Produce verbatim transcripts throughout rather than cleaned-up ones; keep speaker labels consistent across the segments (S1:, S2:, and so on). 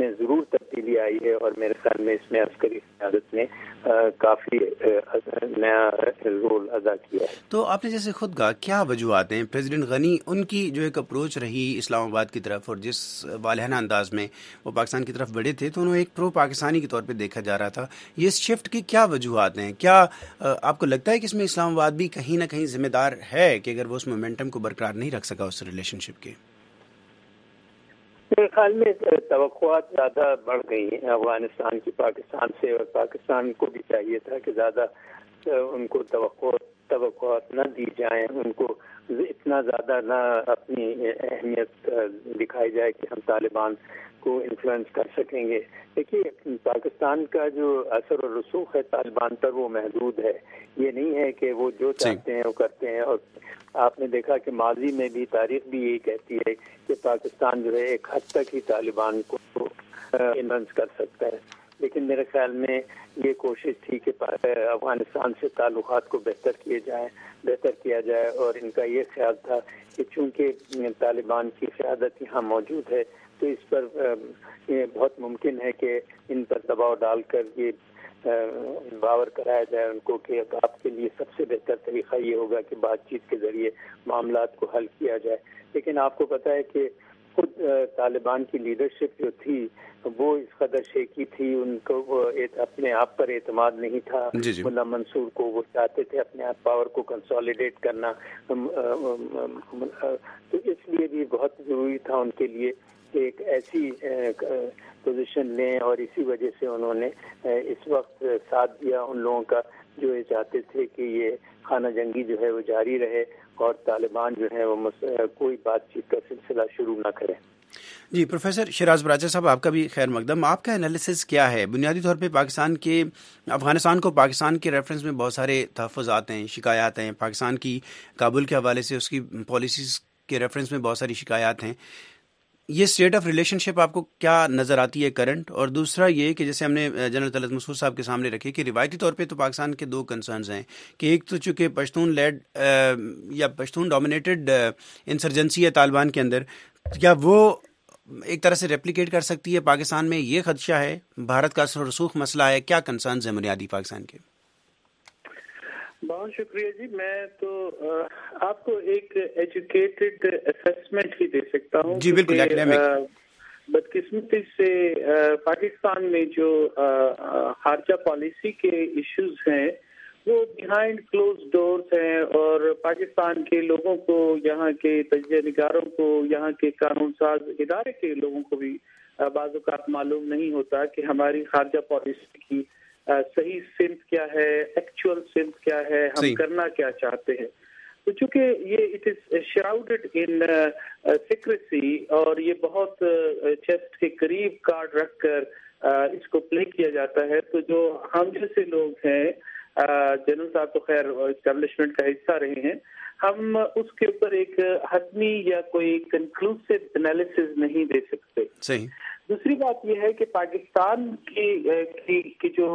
S1: میں ضرور تبدیلی آئی ہے، اور میرے خیال میں اس میں عسکری قیادت نے کافی نیا رول ادا کیا ہے۔
S2: تو آپ نے جیسے خود کہا، کیا وجوہات ہیں پریزیڈنٹ غنی ان کی جو ایک اپروچ رہی اسلام آباد کی طرف، اور جس والہانہ انداز میں وہ پاکستان کی طرف بڑھے تھے، تو انہوں ایک پرو پاکستانی کے طور پہ دیکھا جا رہا تھا، یہ اس شفٹ کی کیا وجوہات ہیں؟ کیا آپ کو لگتا ہے کہ اس میں اسلام آباد بھی کہیں نہ کہیں ذمہ دار ہے کہ اگر وہ اس مومنٹم کو برقرار نہیں رکھ سکا اس ریلیشن شپ کے؟
S1: میرے خیال میں توقعات زیادہ بڑھ گئی ہیں افغانستان کی پاکستان سے، اور پاکستان کو بھی چاہیے تھا کہ زیادہ ان کو توقع توقعات نہ دی جائیں، ان کو اتنا زیادہ نہ اپنی اہمیت دکھائی جائے کہ ہم طالبان کو انفلوئنس کر سکیں گے۔ دیکھیے، پاکستان کا جو اثر و رسوخ ہے طالبان پر وہ محدود ہے، یہ نہیں ہے کہ وہ جو چاہتے ہیں وہ کرتے ہیں، اور آپ نے دیکھا کہ ماضی میں بھی تاریخ بھی یہی کہتی ہے کہ پاکستان جو ہے ایک حد تک ہی طالبان کو انفلوئنس کر سکتا ہے، لیکن میرے خیال میں یہ کوشش تھی کہ افغانستان سے تعلقات کو بہتر کیے جائیں بہتر کیا جائے، اور ان کا یہ خیال تھا کہ چونکہ طالبان کی قیادت یہاں موجود ہے تو اس پر یہ بہت ممکن ہے کہ ان پر دباؤ ڈال کر یہ باور کرایا جائے ان کو کہ آپ کے لیے سب سے بہتر طریقہ یہ ہوگا کہ بات چیت کے ذریعے معاملات کو حل کیا جائے۔ لیکن آپ کو پتہ ہے کہ خود طالبان کی لیڈرشپ جو تھی وہ اس قدر شیکی تھی، ان کو وہ اپنے آپ پر اعتماد نہیں تھا۔
S2: جی جی
S1: ملا منصور کو وہ چاہتے تھے اپنے آپ پاور کو کنسالیڈیٹ کرنا، تو اس لیے بھی بہت ضروری تھا ان کے لیے کہ ایک ایسی پوزیشن لیں، اور اسی وجہ سے انہوں نے اس وقت ساتھ دیا ان لوگوں کا جو یہ چاہتے تھے کہ یہ خانہ جنگی جو ہے وہ جاری رہے اور طالبان جو ہے وہ کوئی بات چیت کا سلسلہ شروع نہ کریں۔
S2: جی پروفیسر شیراز براجہ صاحب، آپ کا بھی خیر مقدم۔ آپ کا انالیسس کیا ہے؟ بنیادی طور پہ پاکستان کے افغانستان کو پاکستان کے ریفرنس میں بہت سارے تحفظات ہیں، شکایات ہیں، پاکستان کی کابل کے حوالے سے اس کی پالیسیز کے ریفرنس میں بہت ساری شکایات ہیں، یہ اسٹیٹ آف ریلیشن شپ آپ کو کیا نظر آتی ہے کرنٹ؟ اور دوسرا یہ کہ جیسے ہم نے جنرل طلعت مسعود صاحب کے سامنے رکھے کہ روایتی طور پہ تو پاکستان کے دو کنسرنز ہیں کہ ایک تو چونکہ پشتون لیڈ یا پشتون ڈومینیٹڈ انسرجنسی ہے طالبان کے اندر، کیا وہ ایک طرح سے ریپلیکیٹ کر سکتی ہے پاکستان میں؟ یہ خدشہ ہے، بھارت کا اثر و رسوخ مسئلہ ہے، کیا کنسرنز ہیں بنیادی پاکستان کے؟
S3: بہت شکریہ جی، میں تو آپ کو ایک ایجوکیٹڈ اسیسمنٹ ہی دے سکتا ہوں۔
S2: جی بالکل،
S3: بدقسمتی سے پاکستان میں جو خارجہ پالیسی کے ایشوز ہیں وہ بیہائنڈ کلوز ڈورز ہیں، اور پاکستان کے لوگوں کو، یہاں کے تجزیہ نگاروں کو، یہاں کے قانون ساز ادارے کے لوگوں کو بھی بعض اوقات معلوم نہیں ہوتا کہ ہماری خارجہ پالیسی کی صحیح سمت کیا ہے، ایکچوئل سمت کیا ہے، ہم کرنا کیا چاہتے ہیں۔ تو چونکہ یہ اٹ از شراؤڈڈ ان سیکریسی، اور یہ بہت چیسٹ کے قریب کارڈ رکھ کر اس کو پلے کیا جاتا ہے، تو جو ہم جیسے لوگ ہیں، جنرل صاحب تو خیر اسٹیبلشمنٹ کا حصہ رہے ہیں، ہم اس کے اوپر ایک حتمی یا کوئی کنکلوسیو انالیسز نہیں دے سکتے۔
S2: صحیح۔
S3: دوسری بات یہ ہے کہ پاکستان کی کی جو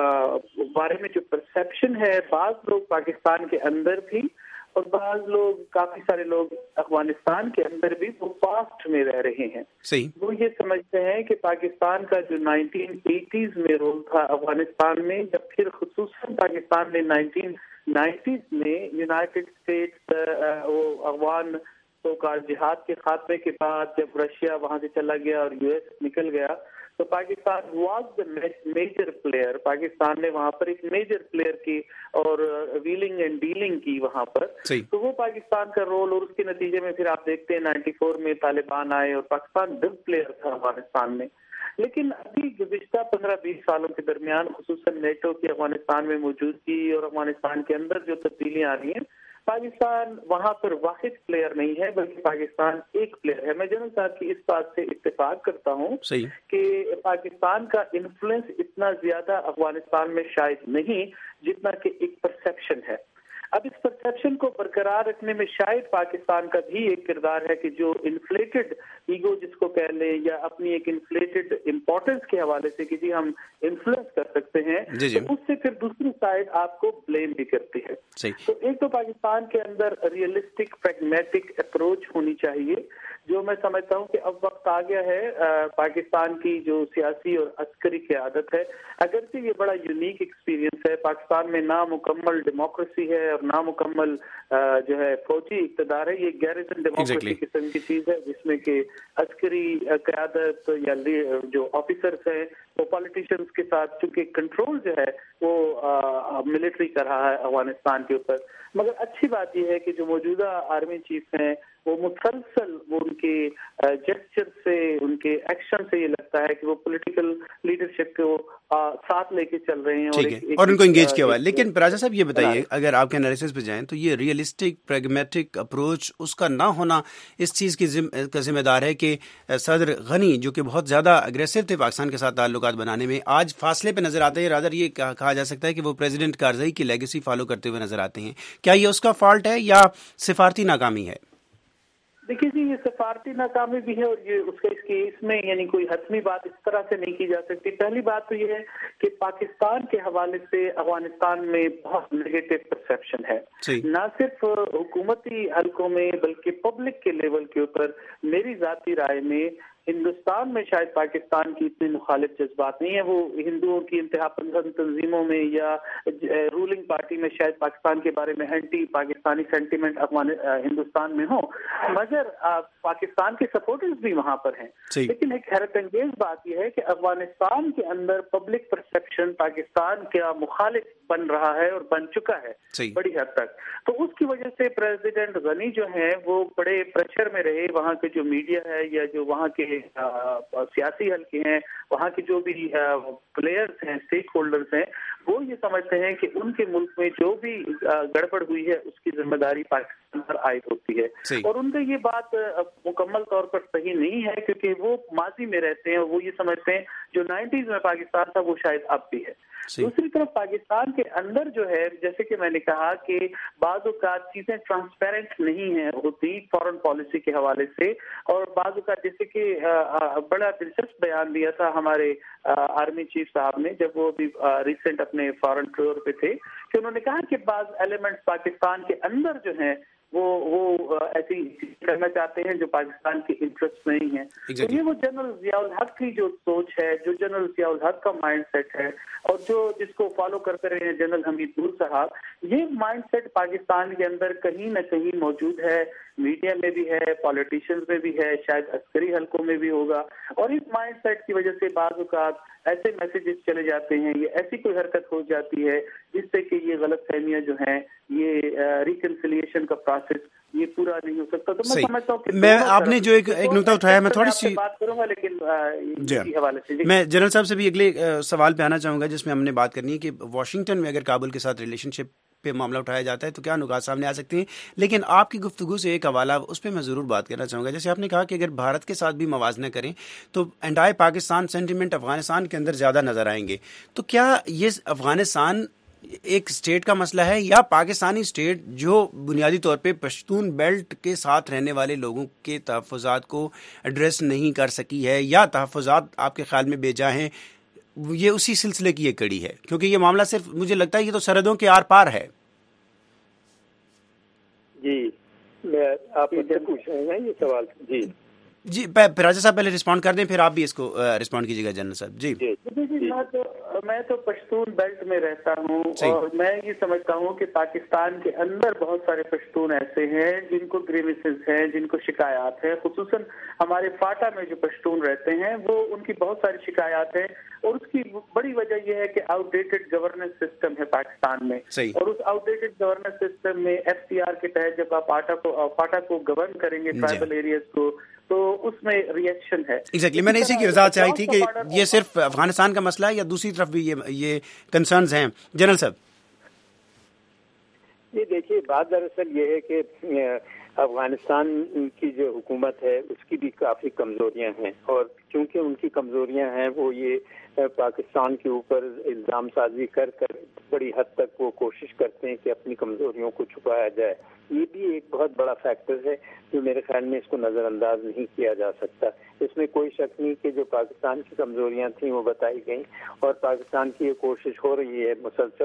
S3: بارے میں جو پرسیپشن ہے، بعض لوگ پاکستان کے اندر بھی اور بعض لوگ، کافی سارے لوگ افغانستان کے اندر بھی وہ پاسٹ میں رہ رہے ہیں۔
S2: صحیح۔
S3: وہ یہ سمجھتے ہیں کہ پاکستان کا جو نائنٹین ایٹیز میں رول تھا افغانستان میں، جب پھر خصوصاً پاکستان نے نائنٹین نائنٹیز میں یونائٹڈ اسٹیٹس وہ افغان تو کار جہاد کے خاتمے کے بعد جب رشیا وہاں سے چلا گیا اور یو ایس نکل گیا، تو Pakistan was the major player, Pakistan نے وہاں پر ایک میجر پلیئر کی اور ویلنگ اینڈ ڈیلنگ کی وہاں پر، تو وہ پاکستان کا رول، اور اس کے نتیجے میں پھر آپ دیکھتے ہیں نائنٹی فور میں طالبان آئے اور پاکستان بگ پلیئر تھا افغانستان میں۔ لیکن ابھی گزشتہ پندرہ بیس سالوں کے درمیان خصوصاً نیٹو کی افغانستان میں موجودگی اور افغانستان کے اندر جو تبدیلیاں آ رہی ہیں، پاکستان وہاں پر واحد پلیئر نہیں ہے بلکہ پاکستان ایک پلیئر ہے۔ میں جنرل صاحب کی اس بات سے اتفاق کرتا ہوں کہ پاکستان کا انفلوئنس اتنا زیادہ افغانستان میں شاید نہیں جتنا کہ ایک پرسیپشن ہے۔ اب اس پرسیپشن کو برقرار رکھنے میں شاید پاکستان کا بھی ایک کردار ہے کہ جو انفلیٹڈ ایگو جس کو کہہ لیں، یا اپنی ایک انفلیٹڈ امپورٹنس کے حوالے سے کہ جی ہم انفلوئنس کر سکتے ہیں، جی جی. تو اس سے پھر دوسری سائڈ آپ کو بلیم بھی کرتی ہے۔ تو ایک تو پاکستان کے اندر ریئلسٹک پریگمیٹک اپروچ ہونی چاہیے جو میں سمجھتا ہوں کہ اب وقت آ گیا ہے پاکستان کی جو سیاسی اور عسکری قیادت ہے، اگرچہ یہ بڑا یونیک ایکسپیرینس ہے، پاکستان میں نامکمل ڈیموکریسی ہے اور نامکمل جو ہے فوجی اقتدار ہے، یہ گیریزن ڈیموکریسی قسم کی چیز ہے جس میں کہ عسکری قیادت یا جو آفیسرز ہیں وہ پالیٹیشنز کے ساتھ چونکہ کنٹرول جو ہے وہ ملٹری کر رہا ہے افغانستان کے اوپر. مگر اچھی بات یہ ہے کہ جو موجودہ آرمی چیف ہیں وہ مسلسل وہ ان کے جسچر سے، ان کے ایکشن سے یہ لگتا ہے کہ وہ پولیٹیکل لیڈرشپ کو ساتھ لے کے چل رہے ہیں
S2: اور, اور ان کو انگیج کیا ہوا ہے. لیکن راجہ صاحب یہ بتائیے، اگر آپ کے انالیسس پہ جائیں تو یہ ریئلسٹک پریگمیٹک اپروچ اس کا نہ ہونا اس چیز کی کا ذمہ دار ہے کہ صدر غنی جو کہ بہت زیادہ اگریسو تھے پاکستان کے ساتھ تعلقات بنانے میں، آج فاصلے پہ نظر آتے ہیں. رادر یہ کہا جا سکتا ہے کہ وہ پریزیڈنٹ کارزئی کی لیگیسی فالو کرتے ہوئے نظر آتے ہیں. کیا یہ اس کا فالٹ ہے یا سفارتی ناکامی ہے؟
S3: دیکھیے جی، یہ سفارتی ناکامی بھی ہے اور یہ اس کے اس کی اس میں یعنی کوئی حتمی بات اس طرح سے نہیں کی جا سکتی. پہلی بات تو یہ ہے کہ پاکستان کے حوالے سے افغانستان میں بہت نیگیٹو پرسیپشن ہے، نہ صرف حکومتی حلقوں میں بلکہ پبلک کے لیول کے اوپر. میری ذاتی رائے میں ہندوستان میں شاید پاکستان کی اتنے مخالف جذبات نہیں ہیں. وہ ہندوؤں کی انتہا پسند تنظیموں میں یا رولنگ پارٹی میں شاید پاکستان کے بارے میں اینٹی پاکستانی سینٹیمنٹ ہندوستان میں ہو، مگر پاکستان کے سپورٹرز بھی وہاں پر ہیں. لیکن ایک حیرت انگیز بات یہ ہے کہ افغانستان کے اندر پبلک پرسیپشن پاکستان کا مخالف بن رہا ہے اور بن چکا ہے بڑی حد تک. تو اس کی وجہ سے پریزیڈنٹ غنی جو ہیں وہ بڑے پریشر میں رہے. وہاں کے جو میڈیا ہے یا جو وہاں کے سیاسی حلقے ہیں، وہاں کے جو بھی پلیئرز ہیں، اسٹیک ہولڈرز ہیں، وہ یہ سمجھتے ہیں کہ ان کے ملک میں جو بھی گڑبڑ ہوئی ہے اس کی ذمہ داری پاکستان پر عائد ہوتی ہے. اور ان کا یہ بات مکمل طور پر صحیح نہیں ہے کیونکہ وہ ماضی میں رہتے ہیں، وہ یہ سمجھتے ہیں جو نائنٹیز میں پاکستان تھا وہ شاید اب بھی ہے. دوسری طرف پاکستان کے اندر جو ہے، جیسے کہ میں نے کہا کہ بعض اوقات چیزیں ٹرانسپیرنٹ نہیں ہیں ہوتی فورن پالیسی کے حوالے سے، اور بعض اوقات جیسے کہ بڑا دلچسپ بیان دیا تھا ہمارے آرمی چیف صاحب نے جب وہ بھی ریسنٹ اپنے فورن ٹور پہ تھے، کہ انہوں نے کہا کہ بعض ایلیمنٹس پاکستان کے اندر جو ہیں وہ وہ ایسی کرنا چاہتے ہیں جو پاکستان کے انٹرسٹ نہیں ہیں. تو یہ وہ جنرل ضیاء الحق کی جو سوچ ہے، جو جنرل ضیاء الحق کا مائنڈ سیٹ ہے اور جو جس کو فالو کرتے رہے ہیں جنرل حمید نور صاحب، یہ مائنڈ سیٹ پاکستان کے اندر کہیں نہ کہیں موجود ہے. میڈیا میں بھی ہے، پالیٹیشنز میں بھی ہے، شاید عسکری حلقوں میں بھی ہوگا. اور اس مائنڈ سیٹ کی وجہ سے بعض اوقات ایسے میسیجز چلے جاتے ہیں، یہ ایسی کوئی حرکت ہو جاتی ہے جس سے کہ یہ غلط فہمیاں جو ہیں، یہ ریکنسیلیشن کا پروسیس یہ پورا نہیں ہو سکتا. تو میں سمجھتا ہوں کہ
S2: میں آپ نے جو ایک ایک نقطہ اٹھایا میں تھوڑی سی
S3: بات کروں گا، لیکن اسی حوالے سے
S2: میں جنرل صاحب سے بھی اگلے سوال پہ آنا چاہوں گا جس میں ہم نے بات کرنی ہے کہ واشنگٹن میں اگر کابل کے ساتھ ریلیشن شپ پہ معاملہ اٹھایا جاتا ہے تو کیا نکات سامنے آ سکتے ہیں. لیکن آپ کی گفتگو سے ایک حوالہ اس پہ میں ضرور بات کرنا چاہوں گا. جیسے آپ نے کہا کہ اگر بھارت کے ساتھ بھی موازنہ کریں تو انڈائے پاکستان سینٹیمنٹ افغانستان کے اندر زیادہ نظر آئیں گے. تو کیا یہ افغانستان ایک اسٹیٹ کا مسئلہ ہے یا پاکستانی اسٹیٹ جو بنیادی طور پہ پشتون بیلٹ کے ساتھ رہنے والے لوگوں کے تحفظات کو ایڈریس نہیں کر سکی ہے، یا تحفظات آپ کے خیال میں بے جا ہیں؟ یہ اسی سلسلے کی ایک کڑی ہے کیونکہ یہ معاملہ صرف مجھے لگتا ہے یہ تو سرحدوں کے آر پار ہے.
S1: جی میں آپ مجھ سے پوچھ رہے ہیں یہ سوال. جی
S2: جی راجہ صاحب پہلے رسپونڈ کر دیں پھر آپ بھی اس کو رسپونڈ کیجیے گا جنرل صاحب. جی
S3: جی میں تو میں تو پشتون بیلٹ میں رہتا ہوں اور میں یہ سمجھتا ہوں کہ پاکستان کے اندر بہت سارے پشتون ایسے ہیں جن کو گریویسز ہیں، جن کو شکایات ہیں. خصوصاً ہمارے فاٹا میں جو پشتون رہتے ہیں وہ ان کی بہت ساری شکایات ہیں، اور اس کی بڑی وجہ یہ ہے کہ آؤٹ ڈیٹڈ گورننس سسٹم ہے پاکستان میں. اور اس آؤٹ ڈیٹڈ گورننس سسٹم میں ایف سی آر کے تحت جب آپ فاٹا کو فاٹا کو گورن کریں گے ٹرائبل ایریاز کو تو اس میں ریئیکشن ہے.
S2: ایگزیکٹلی میں نے اسی کی وضاحت چاہی تھی کہ یہ صرف افغانستان کا مسئلہ ہے یا دوسری طرف بھی یہ یہ کنسرنز ہیں. جنرل صاحب
S1: یہ دیکھیے بات دراصل یہ ہے کہ افغانستان کی جو حکومت ہے اس کی بھی کافی کمزوریاں ہیں، اور چونکہ ان کی کمزوریاں ہیں وہ یہ پاکستان کے اوپر الزام سازی کر کر بڑی حد تک وہ کوشش کرتے ہیں کہ اپنی کمزوریوں کو چھپایا جائے. یہ بھی ایک بہت بڑا فیکٹر ہے جو میرے خیال میں اس کو نظر انداز نہیں کیا جا سکتا. اس میں کوئی شک نہیں کہ جو پاکستان کی کمزوریاں تھیں وہ بتائی گئیں، اور پاکستان کی یہ کوشش ہو رہی ہے مسلسل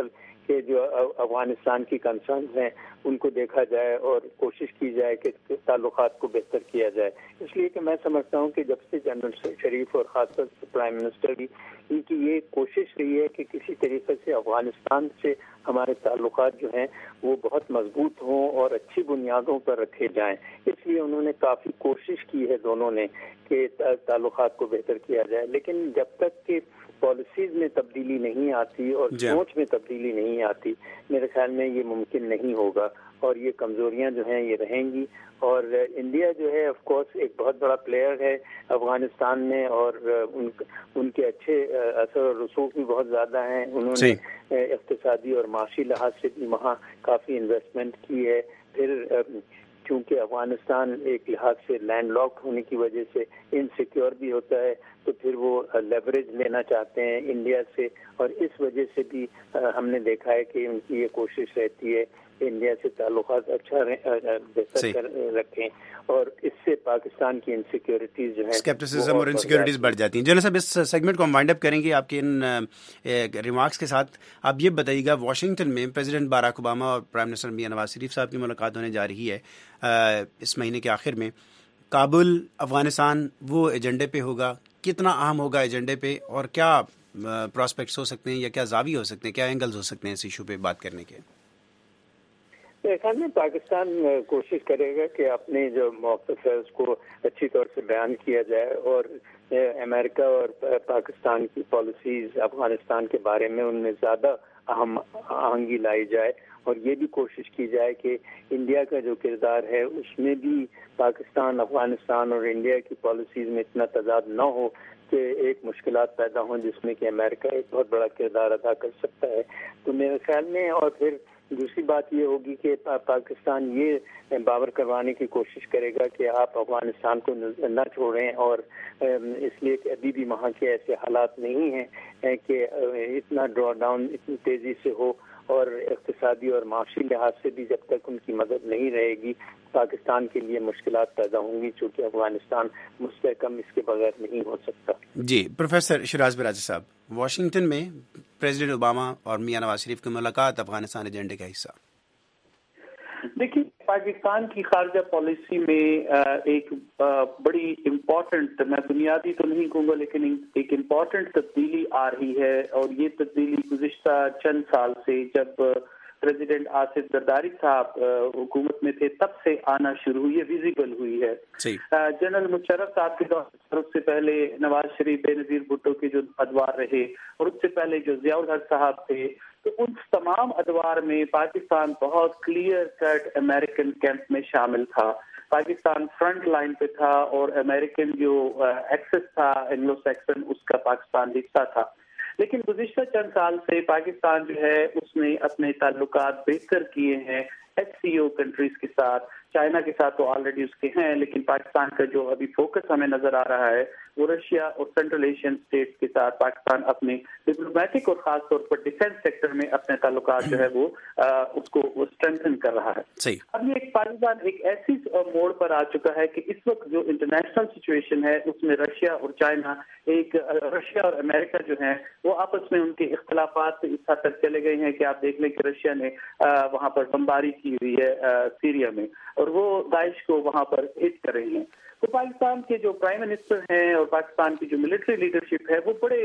S1: کہ جو افغانستان کی کنسرنز ہیں ان کو دیکھا جائے اور کوشش کی جائے کہ تعلقات کو بہتر کیا جائے. اس لیے کہ میں سمجھتا ہوں کہ جب سے جنرل شریف اور خاص طور سے پرائم منسٹر بھی ان کی یہ کوشش رہی ہے کہ کسی طریقے سے افغانستان سے ہمارے تعلقات جو ہیں وہ بہت مضبوط ہوں اور اچھی بنیادوں پر رکھے جائیں. اس لیے انہوں نے کافی کوشش کی ہے دونوں نے کہ تعلقات کو بہتر کیا جائے. لیکن جب تک کہ پالیسیز میں تبدیلی نہیں آتی اور سوچ میں تبدیلی نہیں آتی میرے خیال میں یہ ممکن نہیں ہوگا اور یہ کمزوریاں جو ہیں یہ رہیں گی. اور انڈیا جو ہے آف کورس ایک بہت بڑا پلیئر ہے افغانستان میں اور ان ان کے اچھے اثر و رسوخ بھی بہت زیادہ ہیں. انہوں نے اقتصادی اور معاشی لحاظ سے بھی وہاں کافی انویسٹمنٹ کی ہے. پھر چونکہ افغانستان ایک لحاظ سے لینڈ لاک ہونے کی وجہ سے انسیکیور بھی ہوتا ہے تو پھر وہ لیوریج لینا چاہتے ہیں انڈیا سے اور اس وجہ سے بھی ہم نے دیکھا ہے کہ ان کی یہ کوشش رہتی ہے کہ انڈیا سے تعلقات اچھا بہتر رکھیں اور اس سے پاکستان کی انسیکیورٹیز جو ہیں
S2: اسکیپٹسزم اور انسیکیورٹیز بڑھ جاتی ہیں. جنرل صاحب اس سیگمنٹ کو ہم وائنڈ اپ کریں گے آپ کے ان ریمارکس کے ساتھ. آپ یہ بتائیے گا واشنگٹن میں پریزیڈنٹ باراک اوباما اور پرائم منسٹر میاں نواز شریف صاحب کی ملاقات ہونے جا رہی ہے اس مہینے کے آخر میں. کابل افغانستان وہ ایجنڈے پہ ہوگا, کتنا اہم ہوگا ایجنڈے پہ اور کیا پراسپیکٹس ہو سکتے ہیں یا کیا زاویے ہو سکتے ہیں, کیا اینگلز ہو سکتے ہیں اس ایشو پہ بات کرنے کے؟
S1: میرے خیال میں پاکستان کوشش کرے گا کہ اپنے جو موقف ہے اس کو اچھی طور سے بیان کیا جائے اور امریکہ اور پاکستان کی پالیسیز افغانستان کے بارے میں ان میں زیادہ اہم آہنگی لائی جائے اور یہ بھی کوشش کی جائے کہ انڈیا کا جو کردار ہے اس میں بھی پاکستان افغانستان اور انڈیا کی پالیسیز میں اتنا تضاد نہ ہو کہ ایک مشکلات پیدا ہوں جس میں کہ امریکہ ایک بہت بڑا کردار ادا کر سکتا ہے. تو میرے خیال میں اور پھر دوسری بات یہ ہوگی کہ پاکستان یہ باور کروانے کی کوشش کرے گا کہ آپ افغانستان کو نہ چھوڑیں اور اس لیے کہ ابھی بھی وہاں کے ایسے حالات نہیں ہیں کہ اتنا ڈرا ڈاؤن اتنی تیزی سے ہو اور اقتصادی اور معاشی لحاظ سے بھی جب تک ان کی مدد نہیں رہے گی پاکستان کے لیے مشکلات پیدا ہوں گی چونکہ افغانستان مستحکم اس کے بغیر نہیں ہو سکتا.
S2: جی پروفیسر شیراز براجی صاحب, واشنگٹن میں پریزیڈنٹ اوباما اور میاں نواز شریف کی ملاقات افغانستان ایجنڈے کا حصہ.
S3: دیکھیے پاکستان کی خارجہ پالیسی میں ایک بڑی امپورٹنٹ, میں بنیادی تو نہیں کہوں گا لیکن ایک امپورٹنٹ تبدیلی آ رہی ہے اور یہ تبدیلی گزشتہ چند سال سے جب پریزیڈنٹ آصف زرداری صاحب حکومت میں تھے تب سے آنا شروع ہوئی ہے, ویزیبل ہوئی ہے. جنرل مشرف صاحب کے دور سے پہلے نواز شریف بے نظیر بھٹو کے جو ادوار رہے اور اس سے پہلے جو ضیاء الحق صاحب تھے تو ان تمام ادوار میں پاکستان بہت کلیئر کٹ امریکن کیمپ میں شامل تھا. پاکستان فرنٹ لائن پہ تھا اور امریکن جو ایکسس تھا اینگلو سیکسن اس کا پاکستان حصہ تھا. لیکن گزشتہ چند سال سے پاکستان جو ہے اس نے اپنے تعلقات بہتر کیے ہیں ایچ سی او کنٹریز کے ساتھ. چائنا کے ساتھ تو آلریڈی اس کے ہیں لیکن پاکستان کا جو ابھی فوکس ہمیں نظر آ رہا ہے وہ رشیا اور سینٹرل ایشین اسٹیٹس کے ساتھ پاکستان اپنے ڈپلومیٹک اور خاص طور پر ڈیفینس سیکٹر میں اپنے تعلقات جو ہے وہ اس کو اسٹرینتھن کر رہا ہے. اب یہ ایک پاکستان ایک ایسی موڑ پر آ چکا ہے کہ اس وقت جو انٹرنیشنل سچویشن ہے اس میں رشیا اور چائنا ایک رشیا اور امریکہ جو ہیں وہ آپس میں ان کے اختلافات اس حد تک چلے گئے ہیں کہ آپ دیکھ لیں کہ رشیا نے وہاں پر بمباری کی ہوئی ہے سیریا میں اور وہ داعش کو وہاں پر ہٹ کر رہے ہیں. تو پاکستان کے جو پرائم منسٹر ہیں اور پاکستان کی جو ملٹری لیڈرشپ ہے وہ بڑے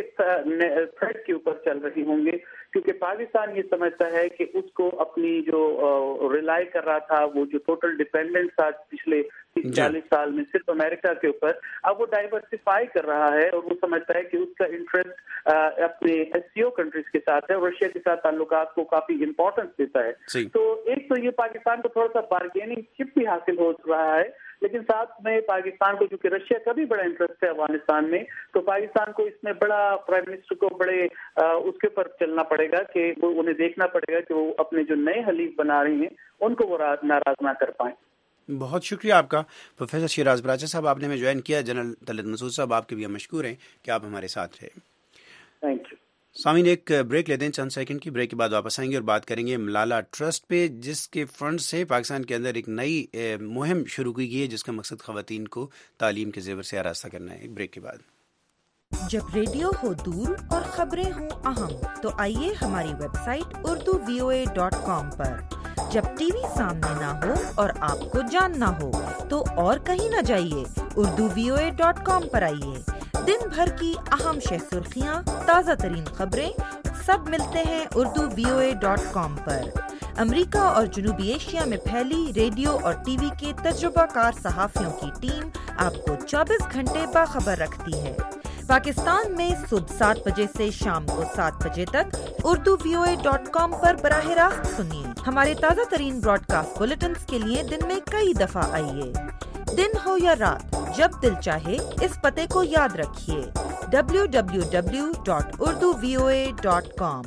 S3: تھریٹ کے اوپر چل رہی ہوں گے کیونکہ پاکستان یہ سمجھتا ہے کہ اس کو اپنی جو ریلائی کر رہا تھا وہ جو ٹوٹل ڈیپینڈنٹ تھا پچھلے تیس چالیس سال میں صرف امریکہ کے اوپر, اب وہ ڈائیورسفائی کر رہا ہے اور وہ سمجھتا ہے کہ اس کا انٹرسٹ اپنے ایس سی او کنٹریز کے ساتھ ہے اور رشیا کے ساتھ تعلقات کو کافی امپورٹنس دیتا ہے. تو ایک تو یہ پاکستان کو تھوڑا سا بارگیننگ چپ بھی حاصل ہو رہا ہے لیکن ساتھ میں پاکستان کو چونکہ رشیا کا بھی بڑا انٹرسٹ ہے افغانستان میں تو پاکستان کو اس میں بڑا پرائم منسٹر کو بڑے اس کے اوپر چلنا پڑے گا کہ وہ انہیں دیکھنا پڑے گا کہ وہ اپنے جو نئے حلیف بنا رہے ہیں ان کو وہ ناراض نہ کر پائیں.
S2: بہت شکریہ آپ کا پروفیسر شیراز براجی صاحب, آپ نے ہمیں جوائن کیا. جنرل طلعت مسعود صاحب آپ کے بھی ہم مشکور ہیں کہ آپ ہمارے ساتھ رہے.
S3: Thank you.
S2: سامعین ایک بریک لیتے ہیں چند سیکنڈ کی. بریک کے بعد واپس آئیں گے اور بات کریں گے ملالہ ٹرسٹ پہ جس کے فنڈ سے پاکستان کے اندر ایک نئی مہم شروع کی گئی ہے جس کا مقصد خواتین کو تعلیم کے زیور سے آراستہ کرنا ہے. ایک بریک کے بعد
S4: جب ریڈیو ہو دور اور خبریں ہوں اہم تو آئیے ہماری website Urdu V O A dot com پر۔ جب ٹی وی سامنے نہ ہو اور آپ کو جاننا ہو تو اور کہیں نہ جائیے، Urdu V O A dot com پر آئیے۔ دن بھر کی اہم شہ سرخیاں، تازہ ترین خبریں سب ملتے ہیں Urdu V O A dot com پر۔ امریکہ اور جنوبی ایشیا میں پھیلی ریڈیو اور ٹی وی کے تجربہ کار صحافیوں کی ٹیم آپ کو چوبیس گھنٹے باخبر رکھتی ہے۔ پاکستان میں صبح سات بجے سے شام کو سات بجے تک Urdu V O A dot com پر براہ راست سنیے۔ ہمارے تازہ ترین براڈ کاسٹ بلیٹنز کے لیے دن میں کئی دفعہ آئیے۔ دن ہو یا رات، جب دل چاہے اس پتے کو یاد رکھیے، W W W dot Urdu V O A dot com.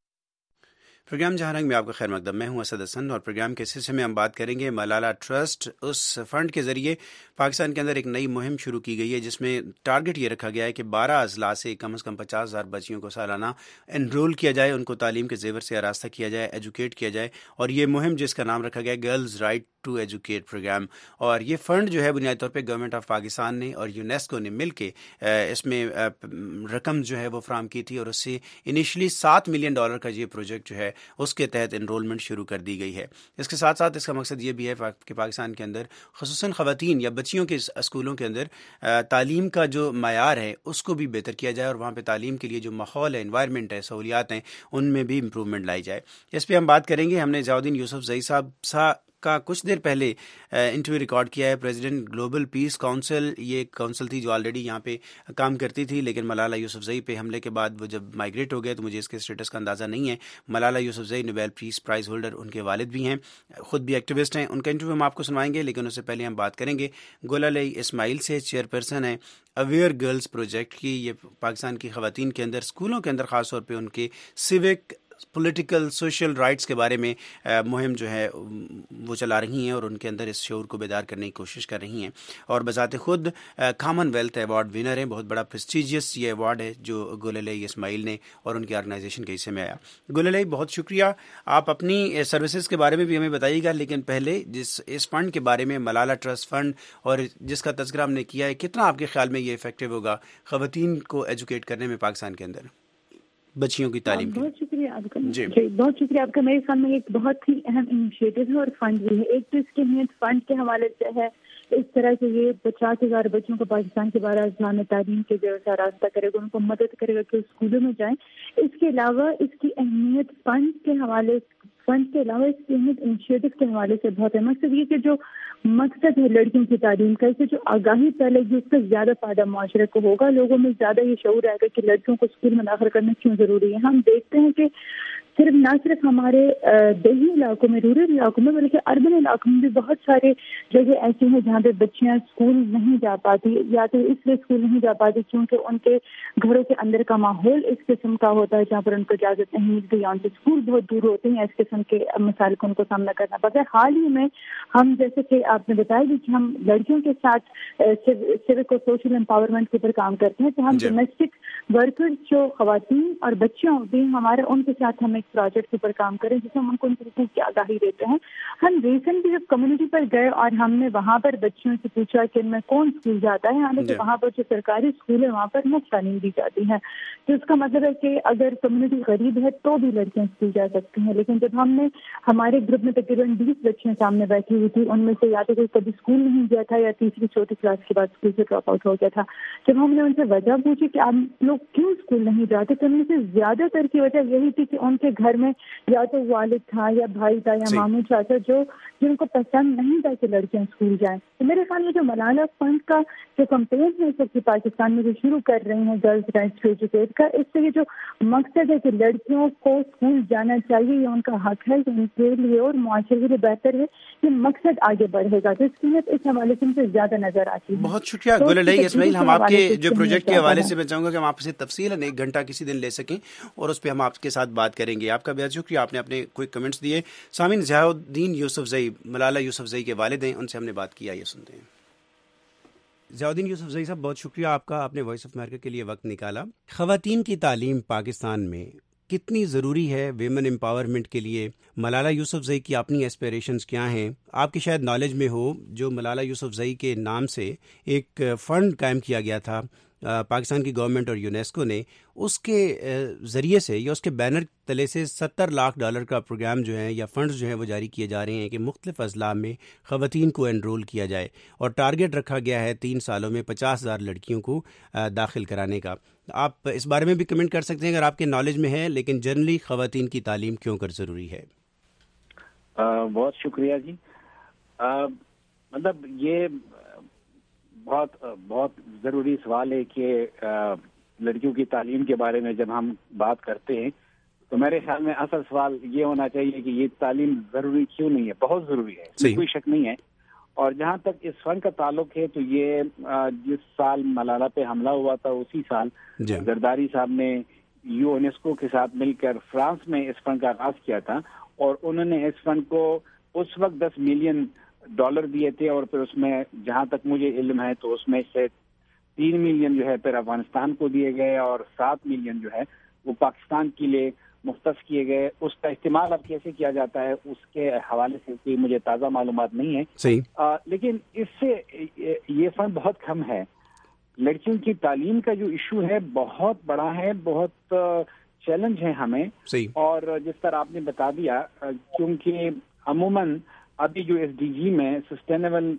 S2: Programme جہاں رنگ میں آپ کا خیر مقدم، میں ہوں اسد حسن، اور پروگرام کے سلسلے میں ہم بات کریں گے ملالہ ٹرسٹ۔ اس فنڈ کے ذریعے پاکستان کے اندر ایک نئی مہم شروع کی گئی ہے جس میں ٹارگٹ یہ رکھا گیا ہے کہ بارہ اضلاع سے کم از کم پچاس ہزار بچیوں کو سالانہ انرول کیا جائے، ان کو تعلیم کے زیور سے آراستہ کیا جائے، ایجوکیٹ کیا جائے، اور یہ مہم جس کا نام رکھا گیا ہے girls right to educate programme. اور یہ فنڈ جو ہے بنیادی طور پہ گورنمنٹ آف پاکستان نے اور یونیسکو نے مل کے اس میں رقم جو ہے وہ فراہم کی تھی، اور اس سے انیشلی سات ملین ڈالر کا یہ پروجیکٹ جو ہے اس کے تحت انرولمنٹ شروع کر دی گئی ہے۔ اس کے ساتھ ساتھ اس کا مقصد یہ بھی ہے کہ پاکستان کے اندر خصوصاً خواتین یا بچیوں کے اسکولوں کے اندر تعلیم کا جو معیار ہے اس کو بھی بہتر کیا جائے، اور وہاں پہ تعلیم کے لیے جو ماحول ہے، انوائرمنٹ ہے، سہولیات ہیں، ان میں بھی امپرومنٹ لائی جائے۔ اس پہ ہم بات کریں گے۔ ہم نے ضیاء الدین یوسف زئی صاحب سا کا کچھ دیر پہلے انٹرویو ریکارڈ کیا ہے۔ پریزیڈنٹ گلوبل پیس کونسل، یہ ایک کونسل تھی جو آلریڈی یہاں پہ کام کرتی تھی، لیکن ملالہ یوسف زئی پہ حملے کے بعد وہ جب مائگریٹ ہو گئے تو مجھے اس کے اسٹیٹس کا اندازہ نہیں ہے۔ Malala Yousafzai Nobel peace prize holder, ان کے والد بھی ہیں، خود بھی ایکٹیوسٹ ہیں۔ ان کا انٹرویو ہم آپ کو سنوائیں گے، لیکن اس سے پہلے ہم بات کریں گے گلالئی اسماعیل سے، چیئر پرسن ہیں اویئر گرلز پروجیکٹ کی۔ یہ پاکستان کی خواتین کے اندر اسکولوں کے اندر خاص طور پہ ان کے سیوک، پولیٹیکل، سوشل رائٹس کے بارے میں مہم جو ہے وہ چلا رہی ہیں، اور ان کے اندر اس شعور کو بیدار کرنے کی کوشش کر رہی ہیں، اور بذات خود کامن ویلتھ ایوارڈ ونر ہیں۔ بہت بڑا پریسٹیجیس یہ ایوارڈ ہے جو گلالئی اسماعیل نے اور ان کی آرگنائزیشن کے حصے میں آیا۔ گلالئی، بہت شکریہ۔ آپ اپنی سروسز کے بارے میں بھی ہمیں بتائیے گا، لیکن پہلے جس اس فنڈ کے بارے میں، ملالہ ٹرسٹ فنڈ، اور جس کا تذکرہ ہم نے کیا ہے، کتنا آپ کے خیال میں یہ افیکٹو ہوگا خواتین کو ایجوکیٹ کرنے میں پاکستان کے اندر، بچیوں کی تعلیم کی؟
S5: بہت شکریہ آپ کا
S2: جی
S5: بہت شکریہ آپ کا۔ میرے خیال میں ایک بہت ہی اہم انیشیٹو ہے اور فنڈ بھی ہے۔ ایک تو اس کی اہمیت فنڈ کے حوالے سے ہے، اس طرح سے یہ پچاس ہزار بچوں کو پاکستان کے بارہ اضلاع میں تعلیم کے ذریعے سے آراستہ کرے گا، ان کو مدد کرے گا کہ اسکولوں میں جائیں۔ اس کے علاوہ اس کی اہمیت فنڈ کے حوالے فنڈ کے علاوہ اس کی اہمیت انیشیٹو کے حوالے سے بہت ہے۔ مقصد یہ کہ جو مقصد ہے لڑکیوں کی تعلیم کا، اس سے جو آگاہی پھیلے گی اس کا زیادہ فائدہ معاشرے کو ہوگا، لوگوں میں زیادہ یہ شعور آئے گا کہ لڑکیوں کو اسکول میں داخل کرنا کیوں ضروری ہے۔ ہم دیکھتے ہیں کہ صرف نہ صرف ہمارے دیہی علاقوں میں، رورل علاقوں میں، بلکہ اربن علاقوں میں بھی بہت سارے جگہ ایسی ہیں جہاں پہ بچیاں اسکول نہیں جا پاتی، یا تو اس لیے اسکول نہیں جا پاتی کیونکہ ان کے گھروں کے اندر کا ماحول اس قسم کا ہوتا ہے جہاں پر ان کو اجازت نہیں ملتی، یا ان کے اسکول بہت دور ہوتے ہیں، اس قسم کے مسائل کو ان کو سامنا کرنا پڑتا ہے۔ حال ہی میں ہم، جیسے کہ آپ نے بتایا بھی کہ ہم لڑکیوں کے ساتھ سیوک اور سوشل امپاورمنٹ کے اوپر کام کرتے ہیں، تو ہم ڈومیسٹک ورکرز جو خواتین اور بچیاں ہوتی ہیں ہمارے، ان کے ساتھ ہم ایک پروجیکٹ کے اوپر کام کریں جس میں ہم ان کو ان طریقے کی آگاہی دیتے ہیں۔ ہم ریسنٹلی جب کمیونٹی پر گئے اور ہم نے وہاں پر بچیوں سے پوچھا کہ ان میں کون اسکول جاتا ہے، حالانکہ وہاں پر جو سرکاری اسکول ہے وہاں پر مفت تعلیم دی جاتی ہے، تو اس کا مطلب ہے کہ اگر کمیونٹی غریب ہے تو بھی لڑکیاں اسکول جا سکتی ہیں۔ لیکن جب ہم نے ہمارے گروپ میں تقریباً بیس بچیاں سامنے بیٹھی ہوئی تھی، ان میں سے یا تو کوئی کبھی اسکول نہیں گیا تھا یا تیسری چوتھی کلاس کے بعد اسکول سے ڈراپ آؤٹ ہو گیا تھا۔ جب ہم نے ان سے وجہ پوچھی کہ آپ لوگ کیوں اسکول نہیں جاتے، تو ان میں سے زیادہ تر کی وجہ یہی تھی کہ ان کے گھر میں یا تو والد تھا یا بھائی تھا یا ماموں چاچا جو جن کو پسند نہیں تھا کہ لڑکیاں اسکول جائیں۔ تو میرے خیال میں جو ملالہ فنڈ کا جو کمپین ہے اس وقت پاکستان میں جو شروع کر رہی ہیں گرلز رائٹس ٹو ایجوکیٹ کا، اس سے یہ جو مقصد ہے کہ لڑکیوں کو اسکول جانا چاہیے، یہ ان کا حق ہے، ان کے لیے اور معاشرے کے لیے بہتر ہے، یہ مقصد آگے بڑھے گا، تو اس کی اس حوالے سے مجھے زیادہ نظر آتی ہے۔
S2: بہت شکریہ گلالئی اسماعیل۔ ہم آپ کے جو پروجیکٹ کے حوالے سے میں چاہوں گا کہ ہم آپ سے تفصیل ایک گھنٹہ کسی دن لے سکیں اور اس پہ ہم آپ کے ساتھ بات کریں گے۔ آپ کا بہت شکریہ، آپ نے اپنے کوئی کمنٹس دیے۔ سامعین، ضیاء الدین یوسف زئی، ملالہ یوسف زئی کے والد ہیں، ان سے ہم نے بات کیا، یہ سنتے ہیں۔ ضیاء الدین یوسف زئی صاحب، بہت شکریہ آپ کا، آپ نے وائس آف امریکہ کے لیے وقت نکالا۔ خواتین کی تعلیم پاکستان میں کتنی ضروری ہے ویمن امپاورمنٹ کے لیے؟ ملالہ یوسف زئی کی اپنی ایسپیریشنز کیا ہیں؟ آپ کی شاید نالج میں ہو جو ملالہ یوسف زئی کے نام سے ایک فنڈ قائم کیا گیا تھا پاکستان کی گورنمنٹ اور یونیسکو نے اس کے ذریعے سے یا اس کے بینر تلے سے ستر لاکھ ڈالر کا پروگرام جو ہے یا فنڈز جو ہیں وہ جاری کیے جا رہے ہیں کہ مختلف اضلاع میں خواتین کو انرول کیا جائے، اور ٹارگٹ رکھا گیا ہے تین سالوں میں پچاس ہزار لڑکیوں کو داخل کرانے کا۔ آپ اس بارے میں بھی کمنٹ کر سکتے ہیں اگر آپ کے نالج میں ہے، لیکن جنرلی خواتین کی تعلیم کیوں کر ضروری ہے؟
S6: آ, بہت شکریہ جی۔ آ, مطلب یہ بہت بہت ضروری سوال ہے کہ آ, لڑکیوں کی تعلیم کے بارے میں جب ہم بات کرتے ہیں تو میرے خیال میں اصل سوال یہ ہونا چاہیے کہ یہ تعلیم ضروری کیوں نہیں ہے؟ بہت ضروری ہے، کوئی شک نہیں ہے۔ اور جہاں تک اس فن کا تعلق ہے تو یہ جس سال ملالہ پہ حملہ ہوا تھا اسی سال زرداری صاحب نے یونیسکو کے ساتھ مل کر فرانس میں اس فنڈ کا آغاز کیا تھا، اور انہوں نے اس فنڈ کو اس وقت دس ملین ڈالر دیے تھے، اور پھر اس میں جہاں تک مجھے علم ہے تو اس میں سے تین ملین جو ہے پھر افغانستان کو دیے گئے اور سات ملین جو ہے وہ پاکستان کے لیے مختص کیے گئے۔ اس کا استعمال اب کیسے کیا جاتا ہے اس کے حوالے سے کوئی مجھے تازہ معلومات نہیں ہے،
S2: صحیح۔
S6: آ, لیکن اس سے یہ فنڈ بہت کم ہے۔ لڑکیوں کی تعلیم کا جو ایشو ہے بہت بڑا ہے، بہت چیلنج ہے ہمیں،
S2: صحیح۔
S6: اور جس طرح آپ نے بتا دیا، کیونکہ عموماً ابھی جو ایس ڈی جی میں سسٹینیبل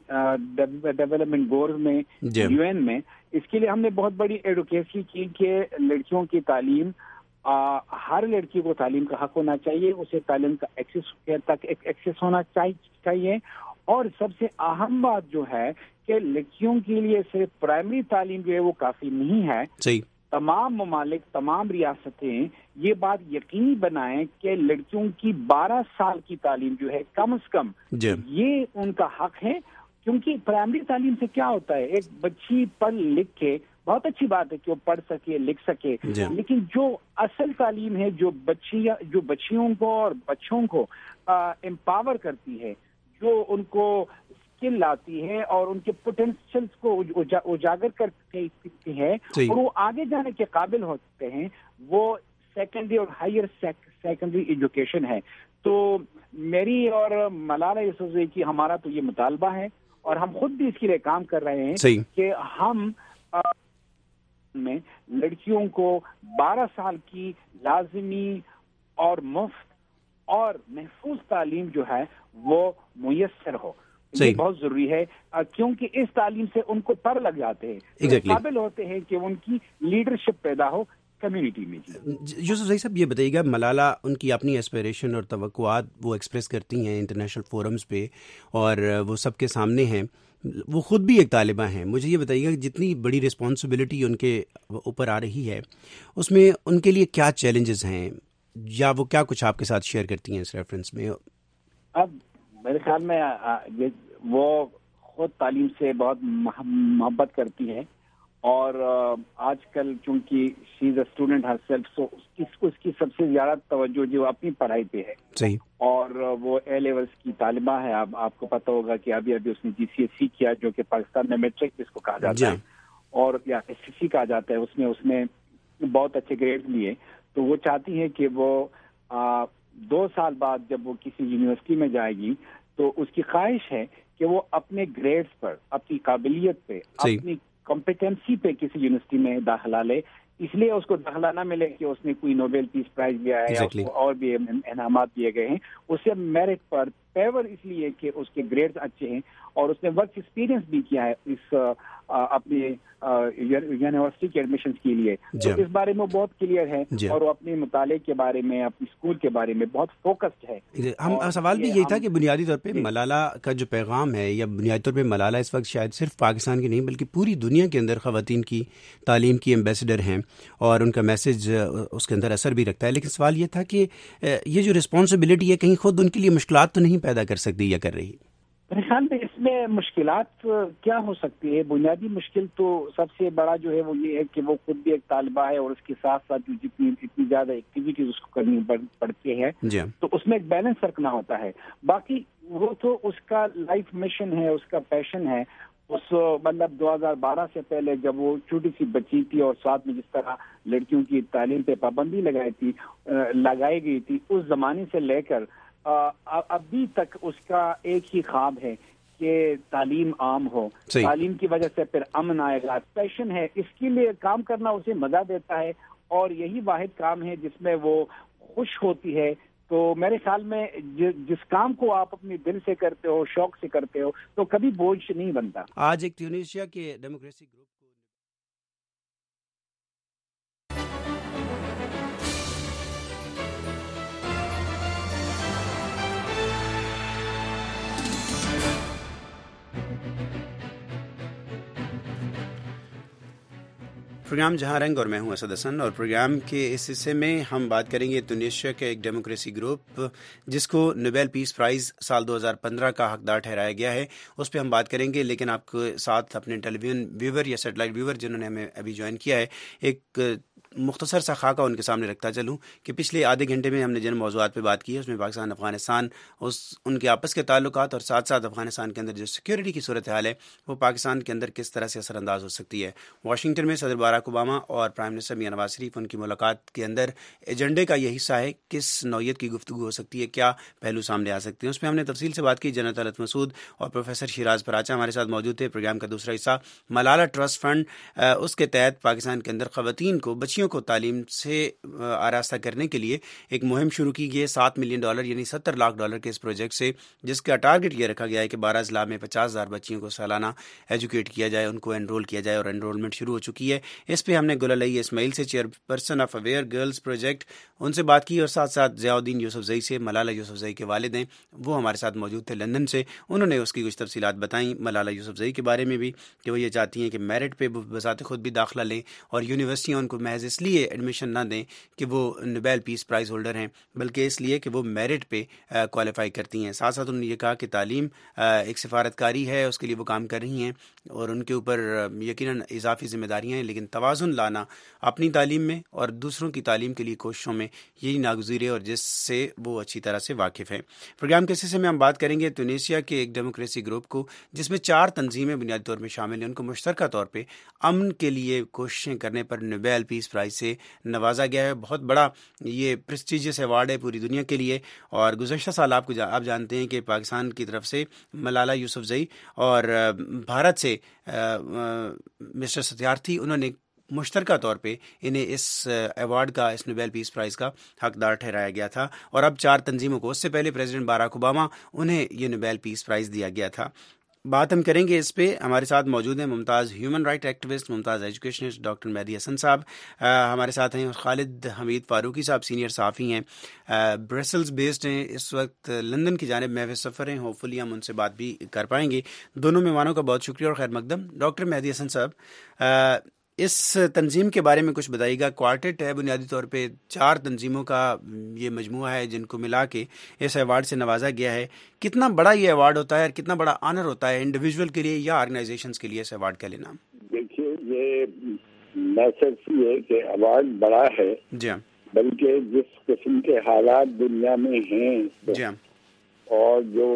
S6: ڈیولپمنٹ گولز میں یو این میں اس کے لیے ہم نے بہت بڑی ایڈوکیسی کی کہ لڑکیوں کی تعلیم، آ, ہر لڑکی کو تعلیم کا حق ہونا چاہیے، اسے تعلیم کا ایکسیس تک ایکسیس ہونا چاہیے، اور سب سے اہم بات جو ہے کہ لڑکیوں کے لیے صرف پرائمری تعلیم جو ہے وہ کافی نہیں ہے۔
S2: صحیح۔
S6: تمام ممالک، تمام ریاستیں یہ بات یقینی بنائیں کہ لڑکیوں کی بارہ سال کی تعلیم جو ہے کم از کم یہ ان کا حق ہے، کیونکہ پرائمری تعلیم سے کیا ہوتا ہے، ایک بچی پڑھ لکھ کے بہت اچھی بات ہے کہ وہ پڑھ سکے، لکھ سکے، لیکن جو اصل تعلیم ہے جو بچیاں جو بچیوں کو اور بچوں کو امپاور کرتی ہے، جو ان کو اسکل لاتی ہے اور ان کے پوٹینشیلز کو اجاگر کرتی ہے اور وہ آگے جانے کے قابل ہوتے ہیں، وہ سیکنڈری اور ہائر سیکنڈری ایجوکیشن ہے۔ تو میری اور ملالہ یوسفزئی کی ہمارا تو یہ مطالبہ ہے، اور ہم خود بھی اس کے لیے کام کر رہے ہیں کہ ہم میں لڑکیوں کو بارہ سال کی لازمی اور مفت اور محفوظ تعلیم جو ہے وہ میسر ہو۔ یہ بہت ضروری ہے، کیونکہ اس تعلیم سے ان کو پر لگ جاتے ہیں، قابل ہوتے ہیں کہ ان کی لیڈرشپ پیدا ہو کمیونٹی میں۔
S2: یوسف زئی صاحب یہ بتائیے گا، ملالہ ان کی اپنی ایسپیریشن اور توقعات وہ ایکسپریس کرتی ہیں انٹرنیشنل فورمز پہ، اور وہ سب کے سامنے ہیں، وہ خود بھی ایک طالبہ ہیں۔ مجھے یہ بتائیے گا جتنی بڑی رسپانسبلٹی ان کے اوپر آ رہی ہے اس میں ان کے لیے کیا چیلنجز ہیں، یا وہ کیا کچھ آپ کے ساتھ شیئر کرتی ہیں اس ریفرنس میں؟
S6: اب میرے خیال میں وہ خود تعلیم سے بہت محبت کرتی ہے، اور آج کل چونکہ شی از اے اسٹوڈنٹ ہر سیلف، سو اس کی سب سے زیادہ توجہ جو اپنی پڑھائی پہ ہے،
S2: صحیح،
S6: اور وہ اے لیولس کی طالبہ ہے۔ اب آپ کو پتہ ہوگا کہ ابھی ابھی اس نے جی سی ایس سی کیا، جو کہ پاکستان میں میٹرک جس کو کہا جاتا ہے، اور یا ایس سی سی کہا جاتا ہے، اس میں اس نے بہت اچھے گریڈ لیے۔ تو وہ چاہتی ہے کہ وہ آ, دو سال بعد جب وہ کسی یونیورسٹی میں جائے گی تو اس کی خواہش ہے کہ وہ اپنے گریڈز پر، اپنی قابلیت پہ، اپنی کمپیٹنسی پہ کسی یونیورسٹی میں داخلہ لے۔ اس لیے اس کو داخلہ نہ ملے کہ اس نے کوئی نوبل پیس پرائز لیا ہے یا اس کو اور بھی انعامات دیے گئے ہیں، اسے میرٹ پر پیور اس لیے کہ اس کے گریڈز اچھے ہیں اور اس نے ورک ایکسپیرینس بھی کیا ہے اس اپنی یونیورسٹی کے ایڈمیشن کے لیے۔ تو اس بارے میں بہت کلیئر ہے، اور وہ اپنے مطالعے کے بارے میں، اپنی اسکول کے بارے میں بہت فوکسڈ ہے۔
S2: ہم سوال بھی یہی تھا کہ بنیادی طور پہ ملالہ کا جو پیغام ہے، یا بنیادی طور پہ ملالہ اس وقت شاید صرف پاکستان کی نہیں بلکہ پوری دنیا کے اندر خواتین کی تعلیم کی ایمبیسڈر ہیں، اور ان کا میسج اس کے اندر اثر بھی رکھتا ہے، لیکن سوال یہ تھا کہ یہ جو رسپانسبلٹی ہے کہیں خود ان کے لیے مشکلات تو نہیں پیدا کر سکتی یا کر رہی؟
S6: میرے خیال میں اس میں مشکلات کیا ہو سکتی ہے؟ بنیادی مشکل تو سب سے بڑا جو ہے وہ یہ ہے کہ وہ خود بھی ایک طالبہ ہے، اور اس کے ساتھ ساتھ جو جتنی اتنی زیادہ ایکٹیویٹیز اس کو کرنی پڑتی ہے، تو اس میں ایک بیلنس رکھنا ہوتا ہے۔ باقی وہ تو اس کا لائف مشن ہے، اس کا پیشن ہے۔ اس مطلب دو ہزار بارہ سے پہلے جب وہ چھوٹی سی بچی تھی اور ساتھ میں جس طرح لڑکیوں کی تعلیم پہ پابندی لگائی تھی لگائی گئی تھی، اس زمانے سے لے کر ابھی تک اس کا ایک ہی خواب ہے کہ تعلیم عام ہو, تعلیم کی وجہ سے پھر امن آئے گا. پیشن ہے, اس کے لیے کام کرنا اسے مزہ دیتا ہے, اور یہی واحد کام ہے جس میں وہ خوش ہوتی ہے. تو میرے خیال میں جس کام کو آپ اپنے دل سے کرتے ہو, شوق سے کرتے ہو, تو کبھی بوجھ نہیں بنتا.
S2: آج ایک ٹیونیشیا کے ڈیموکریسی گروپ پروگرام جہاں رنگ, اور میں ہوں اسد حسن, اور پروگرام کے اس حصے میں ہم بات کریں گے ٹونیشیا کے ایک ڈیموکریسی گروپ جس کو نوبیل پیس پرائز سال دو ہزار پندرہ کا حقدار ٹھہرایا گیا ہے, اس پہ ہم بات کریں گے. لیکن آپ کے ساتھ اپنے ٹیلی ویژن ویور یا سیٹلائٹ ویور جنہوں نے ہمیں ابھی جوائن کیا ہے, ایک مختصر سا خاکہ ان کے سامنے رکھتا چلوں کہ پچھلے آدھے گھنٹے میں ہم نے جن موضوعات پہ بات کی ہے اس میں پاکستان افغانستان اس ان کے آپس کے تعلقات, اور ساتھ ساتھ افغانستان کے اندر جو سیکیورٹی کی صورتحال ہے وہ پاکستان کے اندر کس طرح سے اثر انداز ہو سکتی ہے. واشنگٹن میں صدر باراک اوباما اور پرائم منسٹر میاں نواز شریف ان کی ملاقات کے اندر ایجنڈے کا یہ حصہ ہے, کس نوعیت کی گفتگو ہو سکتی ہے, کیا پہلو سامنے آ سکتے ہیں, اس پہ ہم نے تفصیل سے بات کی. جنرل طلعت مسعود اور پروفیسر شیراز پراچا ہمارے ساتھ موجود تھے. پروگرام کا دوسرا حصہ ملالہ ٹرسٹ فنڈ, اس کے تحت پاکستان کے اندر خواتین کو, بچیوں کو تعلیم سے آراستہ کرنے کے لیے ایک مہم شروع کی گئی ہے. سات ملین ڈالر یعنی ستر لاکھ ڈالر کے اس پروجیکٹ سے, جس کا ٹارگٹ یہ رکھا گیا ہے کہ بارہ اضلاع میں پچاس ہزار بچیوں کو سالانہ ایجوکیٹ کیا جائے, ان کو انرول کیا جائے, اور انرولمنٹ شروع ہو چکی ہے. اس پہ ہم نے گل علی اسماعیل سے, chairperson of aware girls project, ان سے بات کی, اور ساتھ ساتھ ضیاء الدین یوسف زئی سے. ملالہ یوسف زئی کے والد ہیں, وہ ہمارے ساتھ موجود تھے لندن سے, انہوں نے اس کی کچھ تفصیلات بتائیں ملالہ یوسف زئی کے بارے میں بھی, کہ وہ یہ چاہتی ہیں کہ میرٹ پہ بذات خود بھی داخلہ لیں, اور یونیورسٹیاں ان کو محض اس لیے ایڈمیشن نہ دیں کہ وہ نوبیل پیس پرائز ہولڈر ہیں, بلکہ اس لیے کہ وہ میرٹ پہ کوالیفائی کرتی ہیں. ساتھ ساتھ انہوں نے یہ کہا کہ تعلیم ایک سفارتکاری ہے, اس کے لیے وہ کام کر رہی ہیں, اور ان کے اوپر یقیناً اضافی ذمہ داریاں ہیں, لیکن توازن لانا اپنی تعلیم میں اور دوسروں کی تعلیم کے لیے کوششوں میں یہی ناگزیر ہے, اور جس سے وہ اچھی طرح سے واقف ہیں. پروگرام کے حصے میں ہم بات کریں گے ٹونیشیا کے ایک ڈیموکریسی گروپ کو, جس میں چار تنظیمیں بنیادی طور پہ شامل ہیں. ان کو مشترکہ طور پہ امن کے لیے کوششیں کرنے پر نوبیل پیس پرائز سے نوازا گیا ہے. بہت بڑا یہ پریسٹیجیس ایوارڈ ہے پوری دنیا کے لیے, اور گزشتہ سال آپ کو جا, آپ جانتے ہیں کہ پاکستان کی طرف سے ملالہ یوسف زئی اور بھارت سے مسٹر ستیارتھی, انہوں نے مشترکہ طور پہ انہیں اس ایوارڈ کا, اس نوبیل پیس پرائز کا حقدار ٹھہرایا گیا تھا. اور اب چار تنظیموں کو, اس سے پہلے پریزیڈنٹ باراک اوباما, انہیں یہ نوبیل پیس پرائز دیا گیا تھا. بات ہم کریں گے اس پہ. ہمارے ساتھ موجود ہیں ممتاز ہیومن رائٹ ایکٹیوسٹ, ممتاز ایجوکیشنسٹ ڈاکٹر مہدی حسن صاحب ہمارے ساتھ ہیں, خالد حمید فاروقی صاحب سینئر صحافی ہیں, برسلز بیسڈ ہیں, اس وقت لندن کی جانب محو سفر ہیں, ہوپ فلی ہم ان سے بات بھی کر پائیں گے. دونوں مہمانوں کا بہت شکریہ اور خیر مقدم. ڈاکٹر مہدی حسن صاحب, اس تنظیم کے بارے میں کچھ بتائیے گا. کوارٹیٹ ہے بنیادی طور پہ, چار تنظیموں کا یہ مجموعہ ہے جن کو ملا کے اس ایوارڈ سے نوازا گیا ہے. کتنا بڑا یہ ایوارڈ ہوتا ہے اور کتنا بڑا آنر ہوتا ہے انڈیویجول کے لیے یا آرگنائزیشنز کے لیے اس ایوارڈ کا لینا؟
S7: دیکھیے, یہ نہ صرف یہ کہ ایوارڈ بڑا ہے,
S2: جی ہاں,
S7: بلکہ جس قسم کے حالات دنیا میں ہیں,
S2: جی ہاں,
S7: اور جو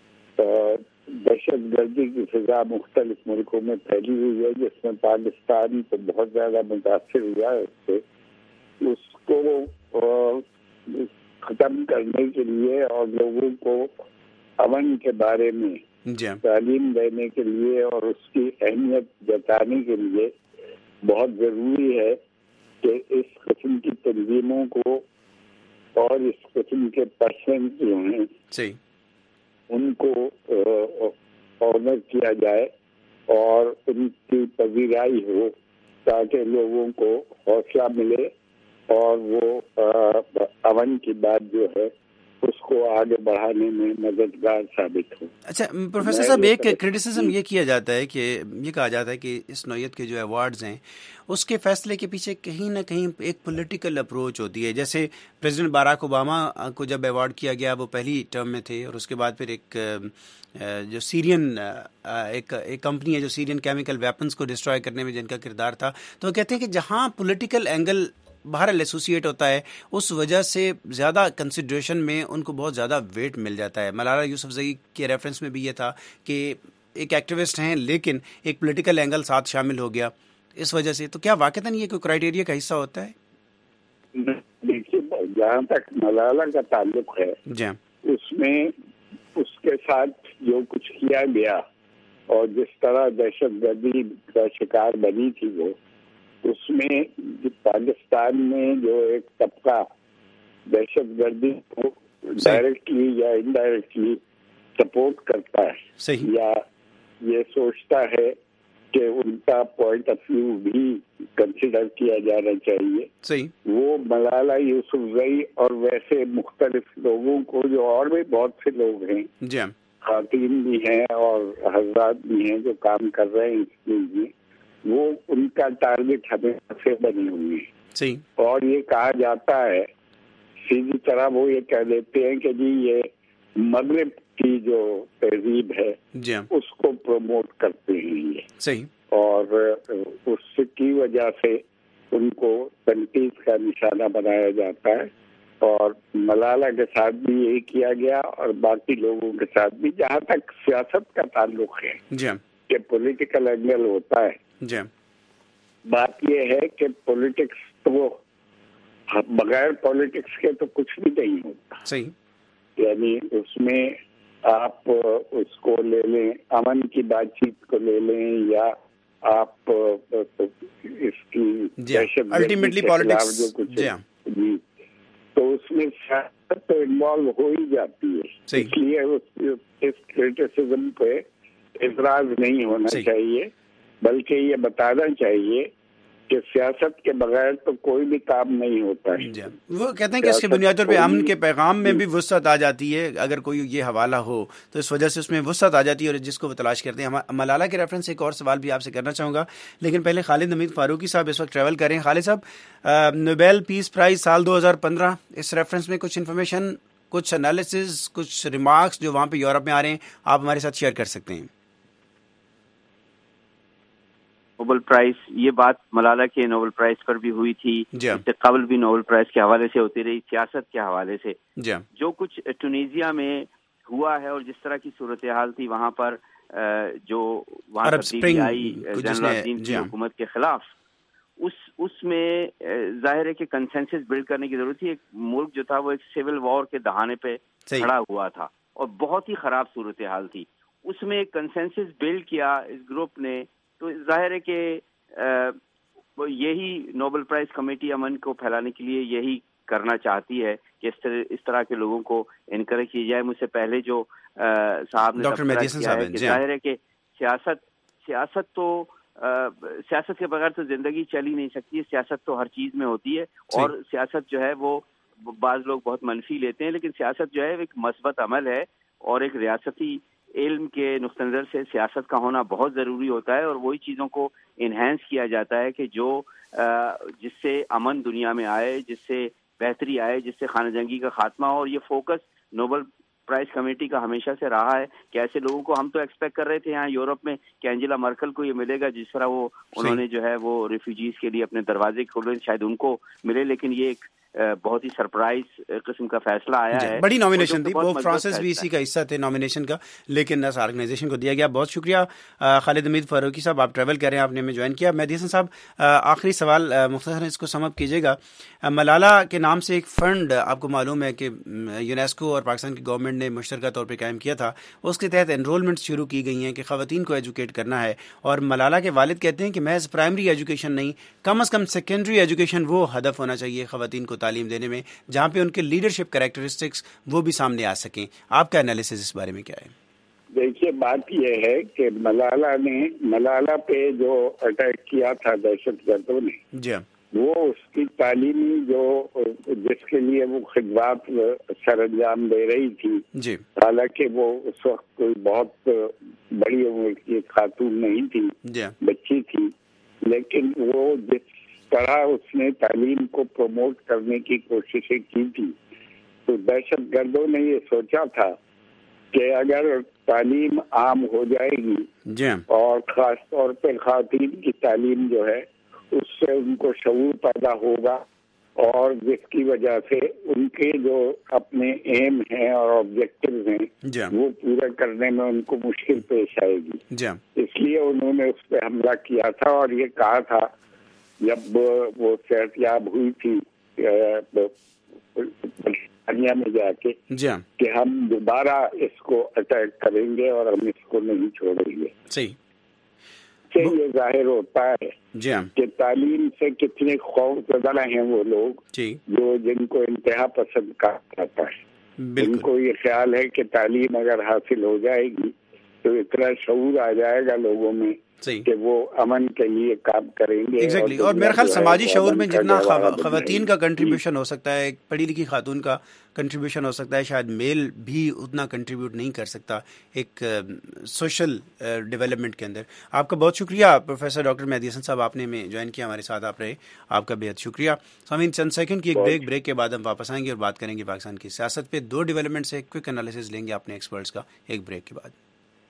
S7: دہشت گردی کی فضا مختلف ملکوں میں پھیلی ہوئی ہے, جس میں پاکستان کو بہت زیادہ متاثر ہوا ہے, اس سے اس کو ختم کرنے کے لیے اور لوگوں کو امن کے بارے میں تعلیم دینے کے لیے اور اس کی اہمیت جتانے کے لیے بہت ضروری ہے کہ اس قسم کی تنظیموں کو اور اس قسم کے پرسن جو ہیں
S2: صحیح
S7: ان کو آنر کیا جائے اور ان کی پذیرائی ہو, تاکہ لوگوں کو حوصلہ ملے اور وہ امن کی بات جو ہے اس کو آگے بڑھانے میں مددگار ثابت ہو.
S2: اچھا پروفیسر صاحب, ایک کرٹیسزم یہ کیا جاتا ہے کہ یہ کہا جاتا ہے کہ اس نوعیت کے جو ایوارڈز ہیں اس کے فیصلے کے پیچھے کہیں نہ کہیں ایک پولیٹیکل اپروچ ہوتی ہے. جیسے پریزیڈنٹ باراک اوباما کو جب ایوارڈ کیا گیا وہ پہلی ٹرم میں تھے, اور اس کے بعد پھر ایک جو سیرین ایک ایک کمپنی ہے جو سیرین کیمیکل ویپنز کو ڈسٹرائے کرنے میں جن کا کردار تھا, تو وہ کہتے ہیں کہ جہاں پولیٹیکل اینگل بہرحال ایسوسیٹ ہوتا ہے اس وجہ سے زیادہ کنسیڈریشن میں ان کو بہت زیادہ ویٹ مل جاتا ہے. ملالہ یوسف زئی کے ریفرنس میں بھی یہ تھا کہ ایک ایکٹیوسٹ ہیں لیکن ایک پولیٹیکل اینگل ساتھ شامل ہو گیا اس وجہ سے. تو کیا واقعتاً یہ کوئی کرائیٹیریا کا حصہ ہوتا ہے؟
S7: دیکھیے, جہاں تک ملالہ کا تعلق ہے,
S2: جی
S7: اس میں اس کے ساتھ جو کچھ کیا گیا اور جس طرح دہشت گردی کا شکار بنی تھی وہ، اس میں پاکستان میں جو ایک طبقہ دہشت گردی کو ڈائریکٹلی یا انڈائریکٹلی سپورٹ کرتا ہے
S2: صحیح. یا
S7: یہ سوچتا ہے کہ ان کا پوائنٹ آف ویو بھی کنسیڈر کیا جانا چاہیے،
S2: صحیح.
S7: وہ ملالہ یوسفزئی اور ویسے مختلف لوگوں کو، جو اور بھی بہت سے لوگ ہیں،
S2: جی
S7: خواتین بھی ہیں اور حضرات بھی ہیں جو کام کر رہے ہیں اس لیے، وہ ان کا ٹارگٹ ہمیشہ سے بنے ہوئے ہیں.
S2: صحیح.
S7: اور یہ کہا جاتا ہے سیدھی طرح، وہ یہ کہہ دیتے ہیں کہ جی یہ مغرب کی جو تہذیب ہے
S2: جی
S7: اس کو پروموٹ کرتے ہیں یہ.
S2: صحیح.
S7: اور اس کی وجہ سے ان کو تنقید کا نشانہ بنایا جاتا ہے، اور ملالہ کے ساتھ بھی یہی کیا گیا اور باقی لوگوں کے ساتھ بھی. جہاں تک سیاست کا تعلق ہے
S2: جی
S7: کہ پولیٹیکل اینگل ہوتا ہے،
S2: جی
S7: بات یہ ہے کہ پولیٹکس تو بغیر پولیٹکس کے تو کچھ بھی نہیں ہوتا.
S2: صحیح.
S7: یعنی اس میں آپ اس کو لے لیں، امن کی بات چیت کو لے لیں، یا آپ اس کی دہشت گردی کے خلاف جو کچھ جی، تو اس میں سیاست تو انوالو ہو ہی جاتی ہے. اس لیے اس کرٹیسزم پہ اعتراض نہیں ہونا چاہیے، بلکہ یہ بتانا چاہیے کہ سیاست کے بغیر تو کوئی بھی کام نہیں ہوتا ہے.
S2: جی. وہ کہتے ہیں کہ اس کے بنیادی طور پہ امن کے پیغام میں بھی وسعت آ جاتی ہے، اگر کوئی یہ حوالہ ہو تو اس وجہ سے اس میں وسعت آ جاتی ہے، اور جس کو وہ تلاش کرتے ہیں. ملالہ کے ریفرنس سے ایک اور سوال بھی آپ سے کرنا چاہوں گا، لیکن پہلے خالد حمید فاروقی صاحب اس وقت ٹریول کر رہے ہیں. خالد صاحب، نوبیل پیس پرائز سال دو ہزار پندرہ، اس ریفرنس میں کچھ انفارمیشن، کچھ انالیسز، کچھ ریمارکس جو وہاں پہ یورپ میں آ رہے ہیں آپ ہمارے ساتھ شیئر کر سکتے ہیں.
S8: نوبل پرائز، یہ بات ملالہ کے نوبل پرائز پر بھی ہوئی تھی، اس سے قبل بھی نوبل پرائز کے حوالے سے ہوتی رہی، سیاست کے حوالے سے. جو کچھ ٹونیزیا میں ہوا ہے اور جس طرح کی صورتحال تھی وہاں پر، جو وہاں تبدیلی آئی جنرل الدین کی حکومت کے خلاف، اس اس میں ظاہر ہے کہ کنسنسس بلڈ کرنے کی ضرورت تھی. ایک ملک جو تھا وہ ایک سول وار کے دہانے پہ کھڑا ہوا تھا اور بہت ہی خراب صورتحال تھی. اس میں ایک کنسنسس بلڈ کیا اس گروپ نے، تو ظاہر ہے کہ یہی نوبل پرائز کمیٹی امن کو پھیلانے کے لیے یہی کرنا چاہتی ہے کہ اس طرح اس طرح کے لوگوں کو انکریج کی جائے. مجھ سے پہلے جو صاحب نے کیا ہے کہ ظاہر ہے کہ سیاست سیاست تو سیاست کے بغیر تو زندگی چل ہی نہیں سکتی ہے. سیاست تو ہر چیز میں ہوتی ہے، اور سیاست جو ہے وہ بعض لوگ بہت منفی لیتے ہیں، لیکن سیاست جو ہے ایک مثبت عمل ہے، اور ایک ریاستی علم کے نقطہ نظر سے سیاست کا ہونا بہت ضروری ہوتا ہے، اور وہی چیزوں کو انہینس کیا جاتا ہے کہ جو جس سے امن دنیا میں آئے، جس سے بہتری آئے، جس سے خانہ جنگی کا خاتمہ ہو. اور یہ فوکس نوبل پرائز کمیٹی کا ہمیشہ سے رہا ہے کہ ایسے لوگوں کو، ہم تو ایکسپیکٹ کر رہے تھے یہاں یورپ میں کہ انجیلا مرکل کو یہ ملے گا، جس طرح وہ انہوں نے جو ہے وہ ریفیوجیز کے لیے اپنے دروازے کھولے، شاید ان کو ملے، لیکن یہ ایک بہت ہی سرپرائز قسم کا فیصلہ آیا ہے.
S2: بڑی نامینیشن تھی، وہ فرانسس بھی اسی کا حصہ تھے نامینیشن کا، لیکن اس آرگنائزیشن کو دیا گیا. بہت شکریہ خالد حمید فاروقی صاحب، آپ ٹریول کر رہے ہیں، آپ نے ہمیں جوائن کیا. مہدی حسن صاحب، آخری سوال مختصر اس کو سم اپ کیجیے گا. ملالہ کے نام سے ایک فنڈ آپ کو معلوم ہے کہ یونیسکو اور پاکستان کی گورنمنٹ نے مشترکہ طور پہ قائم کیا تھا. اس کے تحت انرولمنٹ شروع کی گئی ہیں کہ خواتین کو ایجوکیٹ کرنا ہے، اور ملالہ کے والد کہتے ہیں کہ محض پرائمری ایجوکیشن نہیں، کم از کم سیکنڈری ایجوکیشن وہ ہدف ہونا چاہیے خواتین کو تعلیم دینے میں، جہاں پہ ان کے لیڈرشپ کریکٹرسٹکس وہ بھی سامنے آ سکیں. آپ کا انالیسس اس بارے میں کیا ہے؟
S7: دیکھیے، بات یہ ہے کہ ملالہ نے ملالہ پہ جو اٹیک کیا تھا دہشت گردوں نے،
S2: جی
S7: وہ اس کی تعلیمی جو جس کے لیے وہ خدمات سر انجام دے رہی تھی،
S2: جی
S7: حالانکہ وہ اس وقت کوئی بہت بڑی عمر کی خاتون نہیں تھی،
S2: جی
S7: بچی تھی، لیکن وہ جس طرح اس نے تعلیم کو پروموٹ کرنے کی کوششیں کی تھی، تو دہشت گردوں نے یہ سوچا تھا کہ اگر تعلیم عام ہو جائے گی،
S2: جی
S7: اور خاص طور پہ خواتین کی تعلیم جو ہے اس سے ان کو شعور پیدا ہوگا، اور جس کی وجہ سے ان کے جو اپنے ایم ہیں اور آبجیکٹیوز ہیں وہ پورا کرنے میں ان کو مشکل پیش آئے گی. اس لیے انہوں نے اس پہ حملہ کیا تھا، اور یہ کہا تھا جب وہ صحت یاب ہوئی تھی برطانیہ میں جا کے کہ ہم دوبارہ اس کو اٹیک کریں گے اور ہم اس کو نہیں چھوڑیں گے.
S2: صحیح.
S7: سے یہ ظاہر ہوتا ہے کہ تعلیم سے کتنے خوف زدہ ہیں وہ لوگ جو جن کو انتہا پسند کہا جاتا ہے. ان کو یہ خیال ہے کہ تعلیم اگر حاصل ہو جائے گی تو اتنا شعور آ جائے گا لوگوں میں کہ وہ امن کے لیے کام کریں گے.
S2: ایگزیکٹلی. اور میرا خیال سماجی شعور میں جتنا خواتین کا کنٹریبیوشن ہو سکتا ہے, پڑھی لکھی خاتون کا کنٹریبیوشن ہو سکتا ہے, شاید میل بھی اتنا کنٹریبیوٹ نہیں کر سکتا ایک سوشل ڈیولپمنٹ کے اندر. آپ کا بہت شکریہ پروفیسر ڈاکٹر مہدی حسن صاحب, آپ نے میں جوائن کیا ہمارے ساتھ, آپ رہے, آپ کا بہت شکریہ. سامعین چند سیکنڈ کی ایک بریک بریک کے بعد ہم واپس آئیں گے اور بات کریں گے پاکستان کی سیاست پہ. دو ڈیولپمنٹ سے کوئک انالیسز لیں گے اپنے ایکسپرٹس کا ایک بریک کے بعد.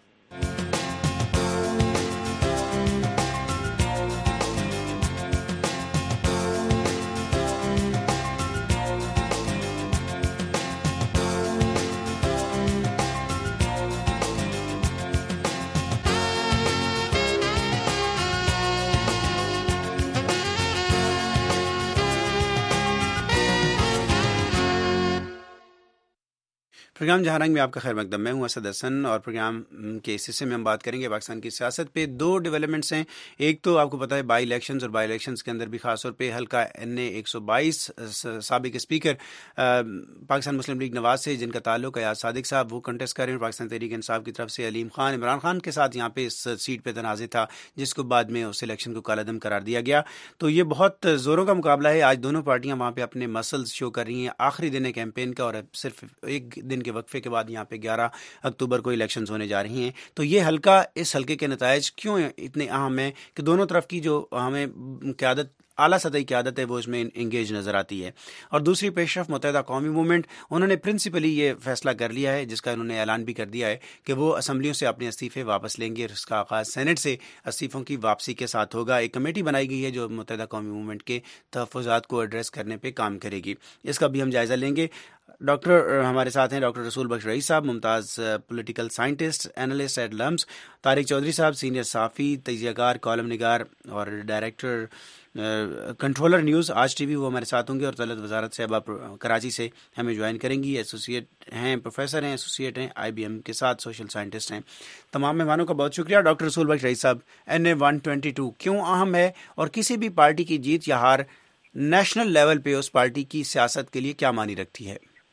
S2: پروگرام جہاں رنگ میں آپ کا خیر مقدم. میں ہوں اسد حسن اور پروگرام کے اس حصے میں ہم بات کریں گے پاکستان کی سیاست پہ. دو ڈیولپمنٹس ہیں. ایک تو آپ کو پتہ ہے بائی الیکشنز, اور بائی الیکشنز کے اندر بھی خاص طور پہ حلقہ این اے ایک سو بائیس سابق اسپیکر پاکستان مسلم لیگ نواز سے جن کا تعلق ہے ایاز صادق صاحب, وہ کنٹیسٹ کر رہے ہیں. پاکستان تحریک انصاف کی طرف سے علیم خان عمران خان کے ساتھ یہاں پہ اس سیٹ پہ تنازع تھا جس کو بعد میں اس الیکشن کو کالعدم قرار دیا گیا. تو یہ بہت زوروں کا مقابلہ ہے. آج دونوں پارٹیاں وہاں پہ اپنے مسلز شو کر رہی ہیں. آخری دن ہے کیمپین کا اور صرف ایک دن کے وقفے کے بعد یہاں پہ گیارہ اکتوبر کو الیکشنز ہونے جا رہی ہیں. تو یہ حلقہ, اس حلقے کے نتائج کیوں اتنے اہم ہیں کہ دونوں طرف کی جو ہمیں قیادت, اعلیٰ سطحی قیادت ہے, وہ اس میں انگیج نظر آتی ہے. اور دوسری پیش رفت متحدہ قومی موومنٹ, انہوں نے پرنسپلی یہ فیصلہ کر لیا ہے جس کا انہوں نے اعلان بھی کر دیا ہے کہ وہ اسمبلیوں سے اپنے استعفے واپس لیں گے اور اس کا آغاز سینٹ سے استعفوں کی واپسی کے ساتھ ہوگا. ایک کمیٹی بنائی گئی ہے جو متحدہ قومی موومنٹ کے تحفظات کو ایڈریس کرنے پہ کام کرے گی. اس کا بھی ہم جائزہ لیں گے. ڈاکٹر ہمارے ساتھ ہیں ڈاکٹر رسول بخش رئیس صاحب, ممتاز political scientist analyst at LUMS, Tariq Chaudhry صاحب سینئر صحافی, تجزیہ کار, کالم نگار اور director controller news Aaj T V, وہ ہمارے ساتھ ہوں گے. اور طلعت وزارت صاحبہ کراچی سے ہمیں جوائن کریں گی. ایسوسیٹ ہیں, پروفیسر ہیں, ایسوسیٹ ہیں آئی بی ایم کے ساتھ, سوشل سائنٹسٹ ہیں. تمام مہمانوں کا بہت شکریہ. ڈاکٹر رسول بخش رئیس صاحب, N A one twenty two کیوں اہم ہے اور کسی بھی پارٹی کی جیت یا ہار نیشنل لیول پہ اس پارٹی کی سیاست کے لیے کیا معنی رکھتی ہے؟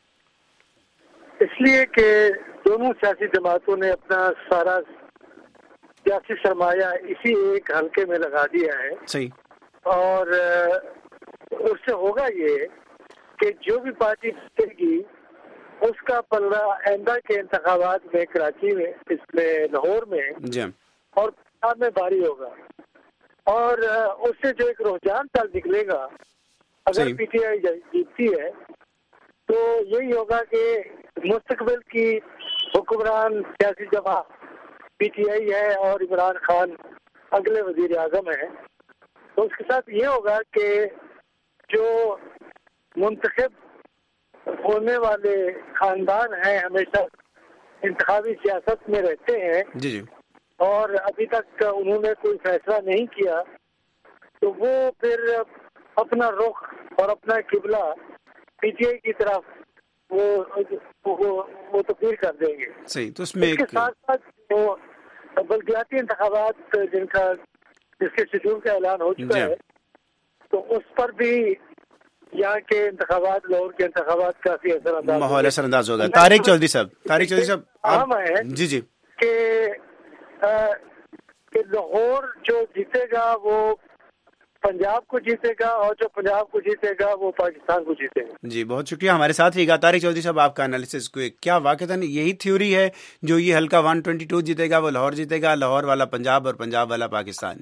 S9: اس لیے کہ دونوں سیاسی جماعتوں نے اپنا سارا سیاسی سرمایہ اسی ایک حلقے میں لگا دیا ہے.
S2: صحیح.
S9: اور اس سے ہوگا یہ کہ جو بھی پارٹی جیتے گی اس کا پلڑا آئندہ کے انتخابات میں کراچی میں, اس میں لاہور میں اور پنجاب میں بھاری ہوگا. اور اس سے جو ایک رجحان چل نکلے گا, اگر پی ٹی آئی جیتتی ہے تو یہی ہوگا کہ مستقبل کی حکمران سیاسی جماعت پی ٹی آئی ہے اور عمران خان اگلے وزیر اعظم ہیں. تو اس کے ساتھ یہ ہوگا کہ جو منتخب ہونے والے خاندان ہیں ہمیشہ انتخابی سیاست میں رہتے ہیں
S2: جی جی
S9: اور ابھی تک انہوں نے کوئی فیصلہ نہیں کیا, تو وہ پھر اپنا رخ اور اپنا قبلہ پی ٹی آئی کی طرف وہ وہ تبدیل کر دیں گے.
S2: صحیح. تو اس میں
S9: اس کے ساتھ ساتھ وہ بلدیاتی انتخابات جن کا جس کے شیڈول کا اعلان ہو چکا ہے, تو اس پر بھی یہاں کے انتخابات, لاہور کے انتخابات کافی اثر انداز
S2: ماحول اثر انداز ہوگا. طارق چودھری صاحب طارق چودھری صاحب
S9: اہم ہے
S2: جی جی
S9: کہ لاہور جو جیتے گا وہ پنجاب کو جیتے گا اور جو پنجاب کو جیتے گا وہ پاکستان کو جیتے گا.
S2: جی بہت شکریہ. ہمارے ساتھ رہیے گا طارق چودھری صاحب, آپ کا انالیسس کو کیا واقعتاً یہی تھیوری ہے جو یہ حلقہ ون ٹوینٹی ٹو جیتے گا وہ لاہور جیتے گا, لاہور والا پنجاب اور پنجاب والا پاکستان؟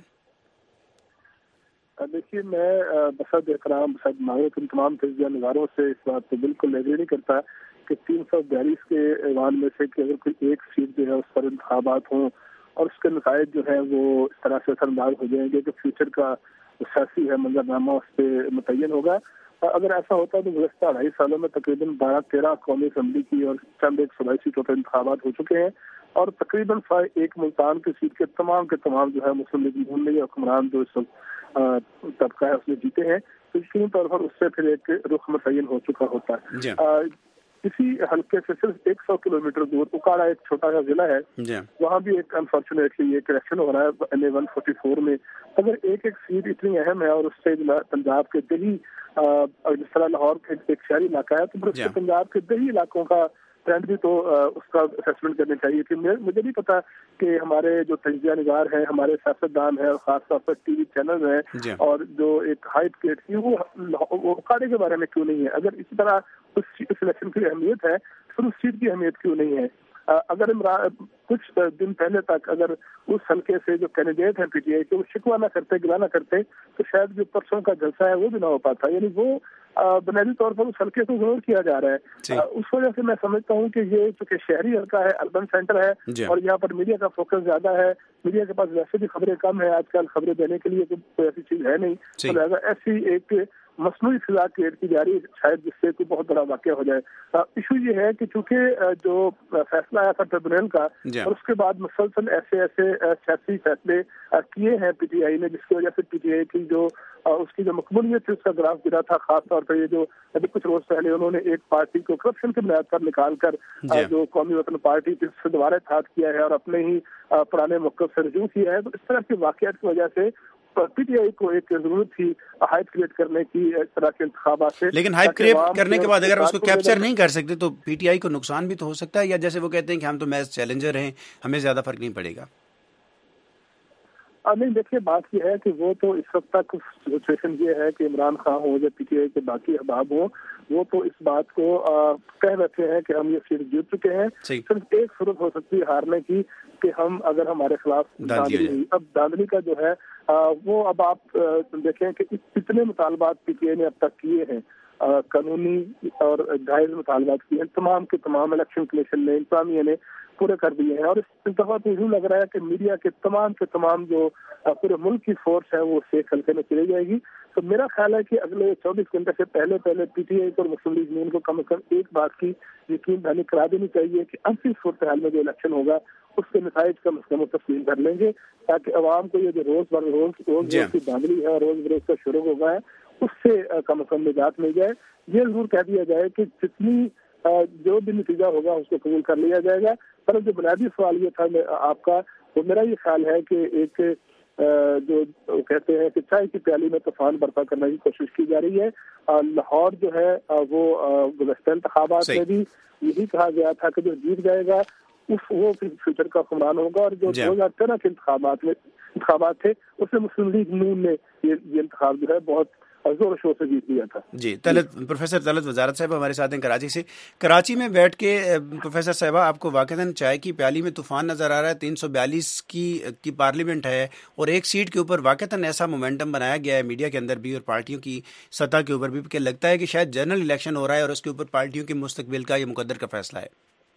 S10: دیکھیے میں بسد احترام بسد معروف ان تمام تجزیہ نگاروں سے اس بات پہ بالکل ایگری نہیں کرتا کہ تین سو بیالیس کے ایوان میں سے کہ اگر کوئی ایک سیٹ جو ہے اس پر انتخابات ہوں اور اس کے نتائج جو ہے وہ اس طرح سے اثر انداز ہو جائیں گے کہ فیوچر کا سیاسی ہے منظرنامہ اس پہ متعین ہوگا. اگر ایسا ہوتا ہے تو گزشتہ ڈھائی سالوں میں تقریباً بارہ تیرہ قومی اسمبلی کی اور چند ایک صوبائی سیٹوں پر انتخابات ہو چکے ہیں اور تقریباً ایک ملتان کی سیٹ کے تمام کے تمام جو ہے مسلم لیگ نون نے حکمران جو اس وقت طبقہ ہے اس میں جیتے ہیں. تو یقینی طور پر اس سے پھر ایک رخ متعین ہو چکا ہوتا ہے. اسی حلقے سے صرف ایک سو کلو میٹر دور اکاڑا ایک چھوٹا سا ضلع ہے، وہاں بھی ایک انفارچونیٹلی ایک الیکشن ہو رہا ہے N A one forty four میں. اگر ایک ایک سیٹ اتنی اہم ہے اور اس سے پنجاب کے دیہی جس طرح لاہور کے ایک شہری علاقہ ہے، تو پھر پنجاب کے دیہی علاقوں کا ٹرینڈ بھی تو اس کا اسیسمنٹ کرنی چاہیے کہ مجھے نہیں پتا کہ ہمارے جو تجزیہ نگار ہیں، ہمارے سیاستدان ہیں، اور خاص طور پر ٹی وی چینل ہیں، اور جو ایک ہائپ کریٹ کی وہ اکاڑے کے بارے میں کیوں نہیں ہے؟ اگر اسی طرح اس الیکشن کی اہمیت ہے پھر اس سیٹ کی اہمیت کیوں نہیں ہے؟ اگر کچھ دن پہلے تک اگر اس حلقے سے جو کینڈیڈیٹ ہیں پی ٹی آئی کے وہ شکوہ نہ کرتے، گلا نہ کرتے، تو شاید جو پرسوں کا جلسہ ہے وہ بھی نہ ہو پاتا. یعنی وہ بنیادی طور پر اس حلقے کو ضرور کیا جا رہا ہے. اس وجہ سے میں سمجھتا ہوں کہ یہ چونکہ شہری حلقہ ہے، اربن سینٹر ہے، اور یہاں پر میڈیا کا فوکس زیادہ ہے، میڈیا کے پاس ویسے بھی خبریں کم ہیں آج کل، خبریں دینے کے لیے کوئی ایسی چیز ہے نہیں، لہٰذا ایسی ایک مصنوعی فضا کریٹ کی جا رہی ہے شاید جس سے کوئی بہت بڑا واقعہ ہو جائے. ایشو یہ ہے کہ چونکہ جو فیصلہ آیا تھا ٹریبونل کا اور اس کے بعد مسلسل ایسے ایسے سیاسی فیصلے کیے ہیں پی ٹی آئی نے، جس کی وجہ سے پی ٹی آئی کی جو اس کی جو مقبولیت تھی اس کا گراف گرا تھا. خاص طور پر یہ جو ابھی کچھ روز پہلے انہوں نے ایک پارٹی کو کرپشن کی بنیاد پر نکال کر جو قومی وطن پارٹی سے دوبارہ اتحاد کیا ہے اور اپنے ہی پرانے موقف سے رجوع کیا ہے، تو اس طرح کے واقعات کی وجہ سے پی ٹی آئی کو ایک ضرورت تھی ہائپ کریٹ کرنے کی اس طرح کے انتخابات سے.
S2: لیکن ہائپ کریٹ کرنے کے بعد اگر اس کو کیپچر نہیں کر سکتے تو پی ٹی آئی کو نقصان بھی تو ہو سکتا ہے، یا جیسے وہ کہتے ہیں کہ ہم تو میچ چیلنجر ہیں، ہمیں زیادہ فرق نہیں پڑے گا.
S10: نہیں دیکھیے، بات یہ ہے کہ وہ تو اس وقت تک سچویشن یہ ہے کہ عمران خان ہو یا پی ٹی آئی کے باقی احباب ہوں، وہ تو اس بات کو کہہ رہے ہیں کہ ہم یہ سیٹ جیت چکے ہیں. صرف ایک صورت ہو سکتی ہے ہارنے کی کہ ہم اگر ہمارے خلاف دھاندلی ہوئی. اب دھاندلی کا جو ہے وہ اب آپ دیکھیں کہ کتنے مطالبات پی ٹی آئی نے اب تک کیے ہیں، قانونی اور جائز مطالبات کیے ہیں، تمام کے تمام الیکشن کمیشن نے، انتظامیہ نے پورے کر دیے ہیں. اور اس دفعہ تو یوں لگ رہا ہے کہ میڈیا کے تمام کے تمام جو پورے ملک کی فورس ہے وہ ایک حلقے میں چلی جائے گی. تو میرا خیال ہے کہ اگلے چوبیس گھنٹے سے پہلے پہلے پی ٹی آئی اور مسلم لیگ نون کو کم از کم ایک بات کی یقین دہانی کرا دینی چاہیے کہ انفی صورتحال میں جو الیکشن ہوگا اس کے نتائج کم از کم وہ تسلیم کر لیں گے، تاکہ عوام کو یہ جو روز بر روز روز روز کی دھاندلی ہے، روز بروز کا شروع ہوگا ہے، اس سے کم از کم نجات مل جائے. یہ ضرور کہہ دیا جائے کہ جتنی جو بھی نتیجہ ہوگا اس کو قبول کر لیا جائے گا. پر جو بنیادی سوال یہ تھا آپ کا، وہ میرا یہ خیال ہے کہ ایک جو کہتے ہیں کہ چائے کی پیالی میں طوفان برپا کرنے کی کوشش کی جا رہی ہے. لاہور جو ہے وہ گزشتہ انتخابات میں بھی یہی کہا گیا تھا کہ جو جیت جائے گا اس وہ فیوچر کا حکمران ہوگا، اور جو دو ہزار تیرہ کے انتخابات میں انتخابات تھے اس میں مسلم لیگ نون نے یہ انتخاب جو ہے بہت زور شور سے جیت لیا تھا.
S2: جی طلعت، پروفیسر طلعت وزارت صاحب ہمارے ساتھ ہیں کراچی سے. کراچی میں بیٹھ کے پروفیسر صاحبہ آپ کو واقعتاً چائے کی پیالی میں طوفان نظر آ رہا ہے. تین سو بیالیس کی کی پارلیمنٹ ہے اور ایک سیٹ کے اوپر واقعتاً ایسا مومنٹم بنایا گیا ہے میڈیا کے اندر بھی اور پارٹیوں کی سطح کے اوپر بھی کہ لگتا ہے کہ شاید جنرل الیکشن ہو رہا ہے اور اس کے اوپر پارٹیوں کے مستقبل کا یہ مقدر کا فیصلہ ہے.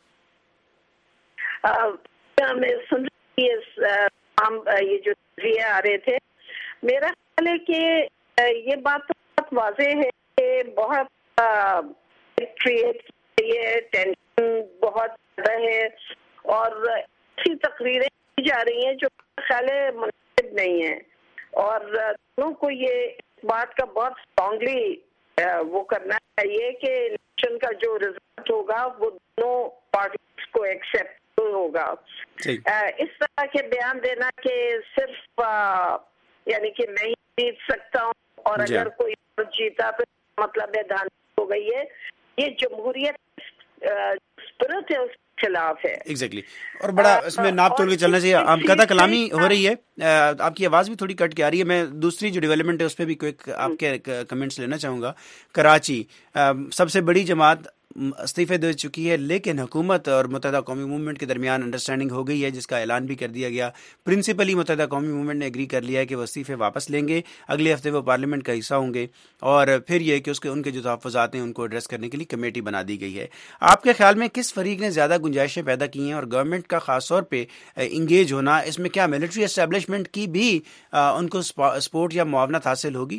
S11: یہ جو آ رہے تھے، میرا خیال ہے کہ یہ بات بہت واضح ہے کہ بہت کریٹ یہ ٹینشن بہت زیادہ ہے اور ایسی تقریریں کی جا رہی ہیں جو خیال مناسب نہیں ہیں، اور دونوں کو یہ بات کا بہت اسٹرانگلی وہ کرنا چاہیے کہ الیکشن کا جو رزلٹ ہوگا وہ دونوں پارٹیز کو ایکسیپٹ ہوگا. اس طرح کے بیان دینا کہ صرف یعنی کہ میں ہی جیت سکتا ہوں اور اگر کوئی جیتا تو مطلب ہے دھاندلی ہو گئی ہے، یہ جمہوریت اسپرٹ ہے اس کے خلاف ہے.
S2: ایگزیکٹلی اور بڑا اس میں ناپ توڑ کے چلنا چاہیے. آپ قطع کلامی ہو رہی ہے، آپ کی آواز بھی تھوڑی کٹ کے آ رہی ہے. میں دوسری جو ڈیولپمنٹ ہے اس پہ بھی کوئی آپ کے کمنٹس لینا چاہوں گا. کراچی سب سے بڑی جماعت استعفے دے چکی ہے، لیکن حکومت اور متحدہ قومی موومنٹ کے درمیان انڈرسٹینڈنگ ہو گئی ہے جس کا اعلان بھی کر دیا گیا. پرنسپلی متحدہ قومی موومنٹ نے ایگری کر لیا ہے کہ وہ استعفے واپس لیں گے. اگلے ہفتے وہ پارلیمنٹ کا حصہ ہوں گے اور پھر یہ کہ اس کے ان کے جو تحفظات ہیں ان کو ایڈریس کرنے کے لیے کمیٹی بنا دی گئی ہے. آپ کے خیال میں کس فریق نے زیادہ گنجائشیں پیدا کی ہیں اور گورنمنٹ کا خاص طور پہ انگیج ہونا اس میں کیا ملٹری اسٹیبلشمنٹ کی بھی ان کو سپورٹ یا معاونت حاصل ہوگی؟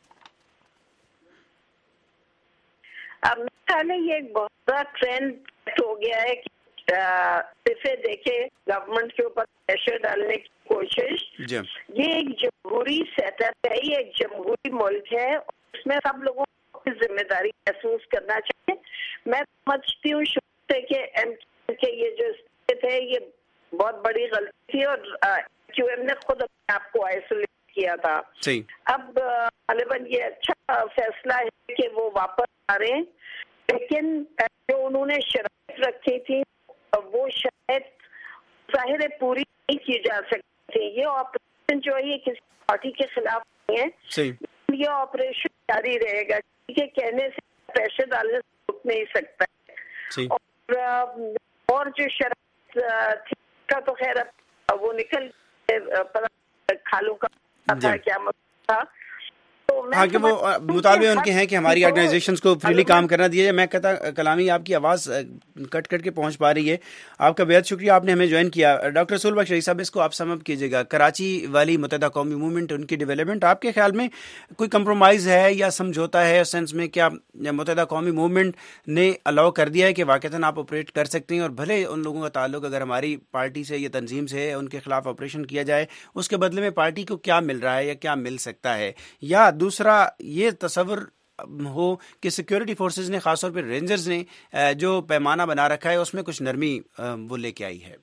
S11: اب میرے یہ ایک بہت بڑا ٹرینڈ ہو گیا ہے کہ صرفے دیکھے گورنمنٹ کے اوپر پریشر ڈالنے کی کوشش. یہ ایک جمہوری سیٹ اپ ہے، یہ ایک جمہوری ملک ہے، اس میں سب لوگوں کو ذمہ داری محسوس کرنا چاہیے. मैं समझती हूँ शुरू से कि एम के ये जो थे ये बहुत बड़ी गलती थी और क्यू एम ने खुद अपने आप को आइसोलेट किया था।
S2: सही।
S11: अब गालिबन ये अच्छा फैसला है कि वो वापस आ रहे हैं, लेकिन जो उन्होंने शर्त रखी थी वो शर्त जाहिर है पूरी नहीं की जा सकती थी। ये ऑपरेशन जो है ये किसी पार्टी के खिलाफ नहीं है।
S2: सही।
S11: ये ऑपरेशन जारी रहेगा, ठीक है, कहने से प्रेशर डालने से रुक नहीं सकता है। और, और जो शर्त थी का तो खैर वो निकल पता खालू का था क्या मसला था।
S2: हाँ कि वो मुतालबे उनके हैं कि हमारी ऑर्गेनाइजेशंस को फ्रीली काम करना दिया जाए। मैं कहता कलामी आपकी आवाज़ कट कट के पहुंच पा रही है। आपका बेहद शुक्रिया, आपने हमें ज्वाइन किया। डॉक्टर रसूल बख्श रईस साहब, इसको आप समअप कीजिएगा। कराची वाली मुत्तहदा कौमी मूवमेंट, उनकी डेवलपमेंट, आपके ख्याल में कोई कंप्रोमाइज़ है या समझौता है उस सेंस में? क्या मुत्तहदा कौमी मूवमेंट ने अलाउ कर दिया है कि वाक़तन आप ऑपरेट कर सकते हैं और भले उन लोगों का ताल्लुक अगर हमारी पार्टी से या तंजीम से है उनके खिलाफ ऑपरेशन किया जाए, उसके बदले में पार्टी को क्या मिल रहा है या क्या मिल सकता है? या दूसरा ये तस्वर हो कि सिक्योरिटी फोर्सेस ने, खासतौर पर रेंजर्स ने जो पैमाना बना रखा है उसमें कुछ नरमी वो लेके आई है?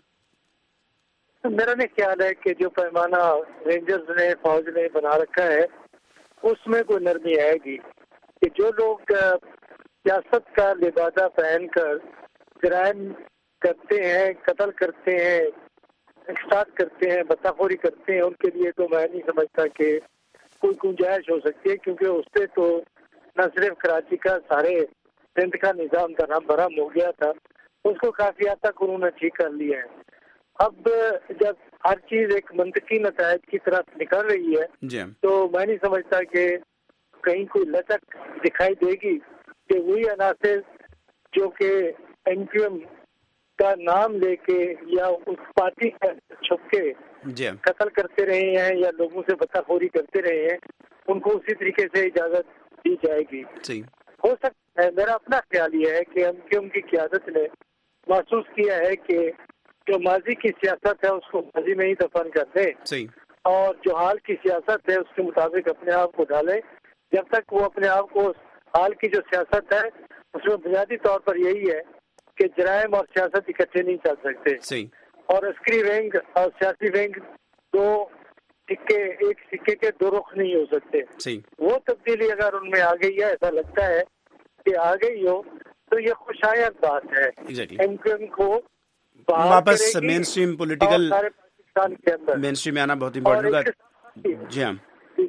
S9: मेरा नहीं ख्याल है कि जो पैमाना रेंजर्स ने, फौज ने बना रखा है उसमें कोई नरमी आएगी। कि जो लोग सियासत का लिबादा पहन कर जराइम करते हैं, कत्ल करते हैं, एक्सटार्ट करते हैं, बदतखोरी करते हैं, उनके लिए तो मैं नहीं समझता कि कोई गुंजाइश हो सकती है, क्योंकि उससे तो न सिर्फ कराची का सारे सिंध का निज़ाम धर्म भरम हो गया था, उसको काफी हद तक उन्होंने ठीक कर लिया है। अब जब हर चीज एक मंतकी नतायज की तरफ निकल रही है तो मैं नहीं समझता कि कहीं कोई लचक दिखाई देगी कि वही अनासर जो कि एनक्यूएम का नाम लेके या उस पार्टी का छुप के कत्ल करते रहे हैं या लोगों से बदतखोरी करते रहे हैं, उनको उसी तरीके से इजाजत दी जाएगी। हो सकता है, मेरा अपना ख्याल ये है कि एमक्यूएम की क़यादत ने महसूस किया है कि जो माजी की सियासत है उसको माजी में ही दफन कर दे और जो हाल की सियासत है उसके मुताबिक अपने आप को डाले। जब तक वो अपने आप को, हाल की जो सियासत है उसमें बुनियादी तौर पर यही है कि जराइम और सियासत इकट्ठे नहीं चल सकते और अस्करी विंग और सियासी विंग दो सिक्के, एक सिक्के के दो रुख नहीं हो सकते। वो तब्दीली अगर उनमें आ गई है, ऐसा लगता है कि आ गई हो, तो ये खुशायद बात है। एमक्यूएम को
S2: वापस मेन स्ट्रीम पॉलिटिकल पाकिस्तान के अंदर मेन स्ट्रीम में आना बहुत इम्पोर्टेंट होगा। जी हाँ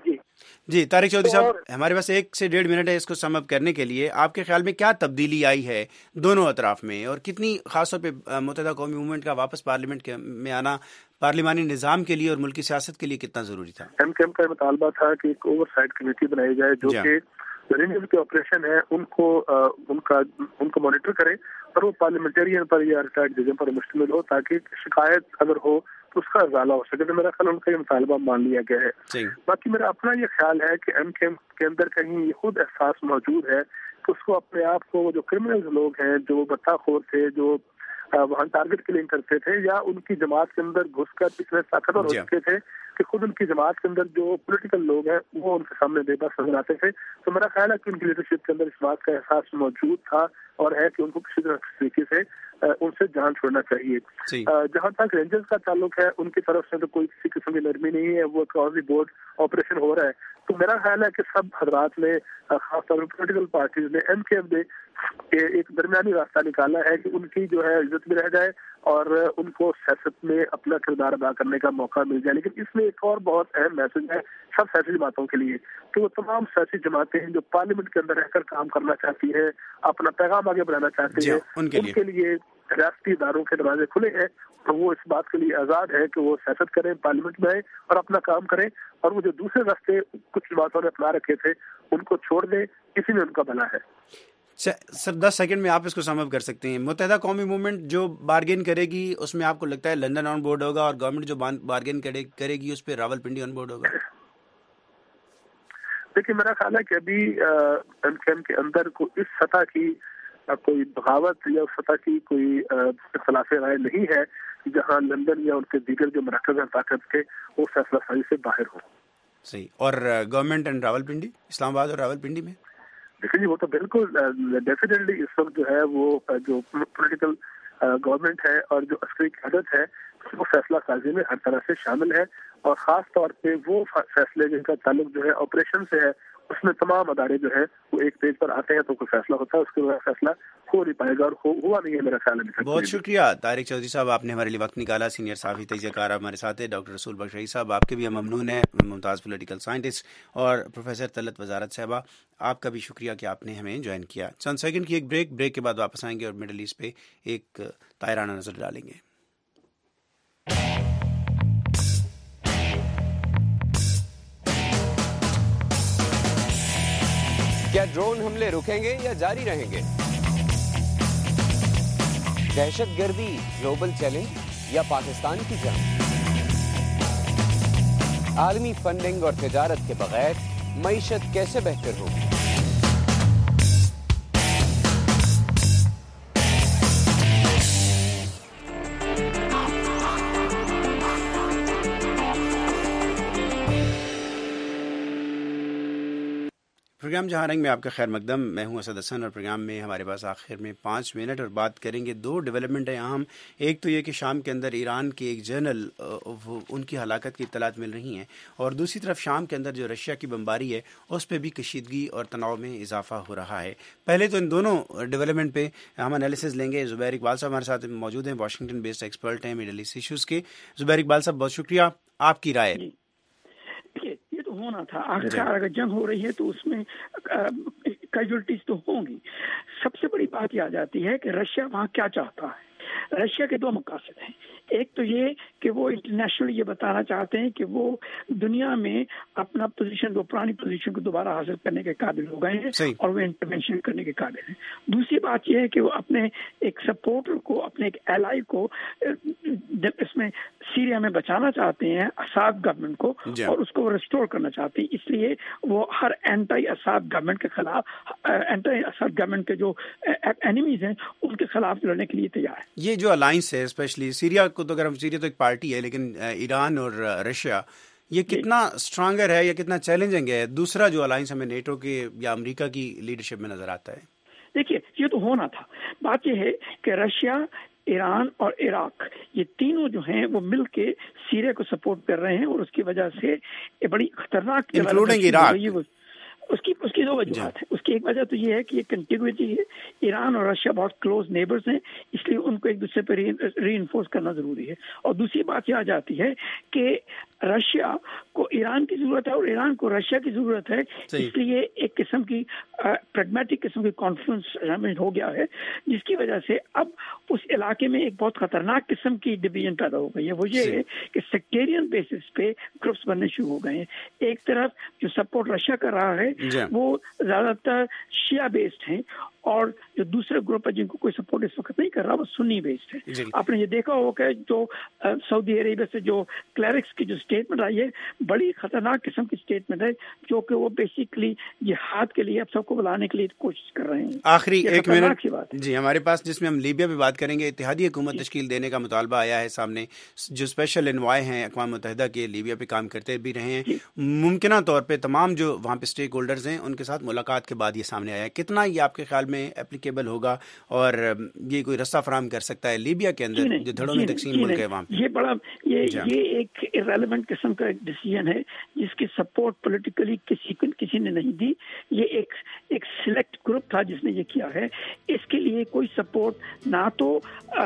S2: जी तारिक चौधरी साहब, हमारे पास एक से डेढ़ मिनट है इसको समअप करने के लिए। आपके ख्याल में क्या तब्दीली आई है दोनों अतराफ में और कितनी खासतौर पे मुत्तहदा कौमी मूवमेंट का वापस पार्लियामेंट में आना पार्लिमानी निज़ाम के लिए और मुल्की सियासत के लिए कितना जरूरी था?
S10: एमक्यूएम का मुतालबा था कि एक ओवरसाइट कमेटी बनाई जाए जो कि रेंजर्स के ऑपरेशन है उनको आ, उनका उनको मॉनिटर करे और वो पार्लियामेंटेरियन पर या रिटायर्ड जजों पर मुश्तमिल हो ताकि शिकायत अगर हो तो उसका इजाला हो सके। तो मेरा ख्याल उनका ये मुतालबा मान लिया गया है। बाकी मेरा अपना ये ख्याल है कि एमक्यूएम के अंदर कहीं ये खुद एहसास मौजूद है कि उसको अपने आप को जो क्रिमिनल्स लोग हैं, जो बदतखोर थे, जो वहाँ टारगेट किलिंग करते थे या उनकी जमात के अंदर घुसकर इतने ताकतवर हो चुके थे कि खुद उनकी जमात के अंदर जो पॉलिटिकल लोग हैं वो उनके सामने बेबस नजर आते थे। तो मेरा ख्याल है कि उनकी लीडरशिप के अंदर इस बात का एहसास मौजूद था और है कि उनको किसी तरीके से उनसे जान छोड़ना चाहिए। जहाँ तक रेंजर्स का ताल्लुक है, उनकी तरफ से तो कोई किसी किस्म की नरमी नहीं है, वो कॉजी बोर्ड ऑपरेशन हो रहा है। तो मेरा ख्याल है कि सब हजरात ने, खासतौर पर पोलिटिकल पार्टीज ने, एमक्यूएम ने एक दरमियानी रास्ता निकाला है कि उनकी जो है इज्जत भी रह जाए और उनको सियासत में अपना किरदार अदा करने का मौका मिल जाए। लेकिन इसमें एक और बहुत अहम मैसेज है सब सियासी जमातों के लिए कि वो तमाम सियासी जमातें हैं जो पार्लियामेंट के अंदर रहकर काम करना चाहती है, अपना पैगाम आगे बढ़ाना चाहती है, उनके लिए, उनके लिए रियासती इदारों के दरवाजे खुले हैं। तो वो इस बात के लिए आज़ाद है कि वो सियासत करें, पार्लियामेंट में आए और अपना काम करें और वो जो दूसरे रास्ते कुछ जमातों ने अपना रखे थे उनको छोड़ दें, इसी में उनका भला है।
S2: सर दस सेकंड में आप इसको समअप कर सकते हैं। मुत्तहदा कौमी मूवमेंट जो बार्गेन करेगी उसमें आपको लगता है लंदन ऑन बोर्ड होगा और गवर्नमेंट जो बार्गेन करेगी उस पर रावलपिंडी ऑन बोर्ड होगा?
S10: देखिए मेरा ख्याल है कि अभी एमक्यूएम के अंदर को इस सतह की कोई बगावत या उस सतह की कोई इख्तिलाफ राय नहीं है जहां लंदन या उनके दीगर जो मराकज़ हैं ताकत के वो फैसला साजी से बाहर हो।
S2: सही। और गवर्नमेंट एंड रावलपिंडी, इस्लामाबाद और रावलपिंडी में
S10: دیکھیں جی وہ تو بالکل ڈیفینیٹلی اس وقت جو ہے وہ جو پولیٹیکل گورنمنٹ ہے اور جو عسکری قیادت ہے وہ فیصلہ سازی میں ہر طرح سے شامل ہے، اور خاص طور پہ وہ فیصلے جن کا تعلق جو ہے آپریشن سے ہے اس میں تمام ادارے جو ہے وہ ایک پیج پر آتے ہیں تو کوئی فیصلہ ہوتا ہے، اس کے بعد فیصلہ ہو نہیں پائے گا اور ہوا نہیں ہے میرا خیال ہے۔
S2: بہت شکریہ طارق چودھری صاحب، آپ نے ہمارے لیے وقت نکالا۔ سینئر صحافی تجزیہ کار ہمارے ساتھ ہے ڈاکٹر رسول بخش رئی صاحب، آپ کے بھی ہم ممنون ہیں، ممتاز پولیٹیکل سائنٹسٹ، اور پروفیسر طلعت وزارت صاحبہ آپ کا بھی شکریہ کہ آپ نے ہمیں جوائن کیا۔ چند سیکنڈ کی ایک بریک بریک کے بعد واپس آئیں گے اور مڈل ایسٹ پہ ایک طائرانہ نظر ڈالیں گے۔
S12: کیا ڈرون حملے رکیں گے یا جاری رہیں گے؟ دہشت گردی گلوبل چیلنج یا پاکستان کی جنگ؟ عالمی فنڈنگ اور تجارت کے بغیر معیشت کیسے بہتر ہوگی؟
S2: پروگرام جہاں رنگ میں آپ کا خیر مقدم، میں ہوں اسد حسن، اور پروگرام میں ہمارے پاس آخر میں پانچ منٹ اور بات کریں گے دو ڈیولپمنٹ ہیں اہم۔ ایک تو یہ کہ شام کے اندر ایران کے ایک جنرل ان کی ہلاکت کی اطلاعات مل رہی ہیں، اور دوسری طرف شام کے اندر جو رشیا کی بمباری ہے اس پہ بھی کشیدگی اور تناؤ میں اضافہ ہو رہا ہے۔ پہلے تو ان دونوں ڈیولپمنٹ پہ ہم انالیسز لیں گے۔ زبیر اقبال صاحب ہمارے ساتھ موجود ہیں، واشنگٹن بیسڈ ایکسپرٹ ہیں مڈل ایسٹ ایشوز کے۔ زبیر اقبال صاحب بہت شکریہ، آپ کی رائے؟
S13: ہونا تھا آخر اگر جنگ ہو رہی ہے تو اس میں کیجولٹیز تو ہوں گی۔ سب سے بڑی بات یہ آ جاتی ہے کہ رشیا وہاں کیا چاہتا ہے۔ رشیا کے دو مقاصد ہیں، ایک تو یہ کہ وہ انٹرنیشنل یہ بتانا چاہتے ہیں کہ وہ دنیا میں اپنا پوزیشن، وہ پرانی پوزیشن کو دوبارہ حاصل کرنے کے قابل ہو گئے ہیں اور وہ انٹرونشن کرنے کے قابل ہیں۔ دوسری بات یہ ہے کہ وہ اپنے ایک سپورٹر کو، اپنے ایک ایلائی کو اس میں سیریا میں بچانا چاہتے ہیں، اساد گورنمنٹ کو، اور اس کو ریسٹور کرنا چاہتے ہیں۔ اس لیے وہ ہر اینٹی اساد گورنمنٹ کے خلاف، اینٹی اساد گورنمنٹ کے جو اینیمیز ہیں ان کے خلاف لڑنے کے لیے تیار ہے۔
S2: یہ جو الائنس ہے اسپیشلی سیریا کو، تو اگر ہم سیریا تو ایک پارٹی ہے، لیکن ایران اور رشیا یہ کتنا اسٹرانگر ہے یا کتنا چیلنجنگ ہے؟ دوسرا جو الائنس ہمیں نیٹو کے یا امریکہ کی لیڈرشپ میں نظر آتا ہے۔
S13: دیکھیے یہ تو ہونا تھا، بات یہ ہے کہ رشیا، ایران اور عراق یہ تینوں جو ہیں وہ مل کے سیریا کو سپورٹ کر رہے ہیں، اور اس کی وجہ سے یہ بڑی خطرناک
S2: انکلوڈنگ عراق۔
S13: اس کی اس کی دو وجوہات ہیں۔ اس کی ایک وجہ تو یہ ہے کہ یہ کنٹینیوٹی ہے، ایران اور رشیا بہت کلوز نیبرز ہیں، اس لیے ان کو ایک دوسرے پہ ری انفورس کرنا ضروری ہے۔ اور دوسری بات یہ آ جاتی ہے کہ رشیا کو ایران کی ضرورت ہے اور ایران کو رشیا کی ضرورت ہے، اس لیے ایک قسم کی پریگمیٹک قسم کی کانفرنس ہو گیا ہے، جس کی وجہ سے اب اس علاقے میں ایک بہت خطرناک قسم کی ڈویژن پیدا ہو گئی ہے۔ وہ یہ ہے کہ سیکٹیرین بیسس پہ گروپس بننے شروع ہو گئے ہیں۔ ایک طرف جو سپورٹ رشیا کر رہا ہے وہ زیادہ تر شیعہ بیسڈ ہیں، اور جو دوسرے گروپ ہے جن کو کوئی سپورٹ اس وقت نہیں کر رہا وہ سنی بیسڈ ہے۔ آپ نے یہ دیکھا ہوگا کہ جو سعودی عربیہ سے جو کلیرکس کی جو اسٹیٹمنٹ آئی ہے بڑی خطرناک قسم کی اسٹیٹمنٹ ہے، جو کہ وہ بیسیکلی جہاد کے لیے اب سب کو بلانے کے لیے کوشش کر رہے ہیں۔
S2: آخری ایک منٹ جی ہمارے پاس، جس میں ہم لیبیا پہ بات کریں گے۔ اتحادی حکومت تشکیل دینے کا مطالبہ آیا ہے سامنے، جو اسپیشل انوائے ہیں اقوام متحدہ کے، لیبیا پہ کام کرتے بھی رہے ہیں۔ ممکنہ طور پہ تمام جو وہاں پہ اسٹیک ہولڈرز ہیں ان کے ساتھ ملاقات کے بعد یہ سامنے آیا ہے، کتنا یہ آپ کے خیال میں اپلیکیبل ہوگا اور یہ کوئی رستہ فراہم کر سکتا ہے لیبیا کے اندر جو دھڑوں میں تقسیم ملک ہے وہاں پہ؟
S13: یہ بڑا یہ یہ ایک ریلیونٹ قسم کا ایک ڈیسیژن ہے جس کی سپورٹ پولیٹیکلی کسی کسی نے نہیں دی۔ یہ ایک ایک سلیکٹ گروپ تھا جس نے یہ کیا ہے۔ اس کے لیے کوئی سپورٹ نہ تو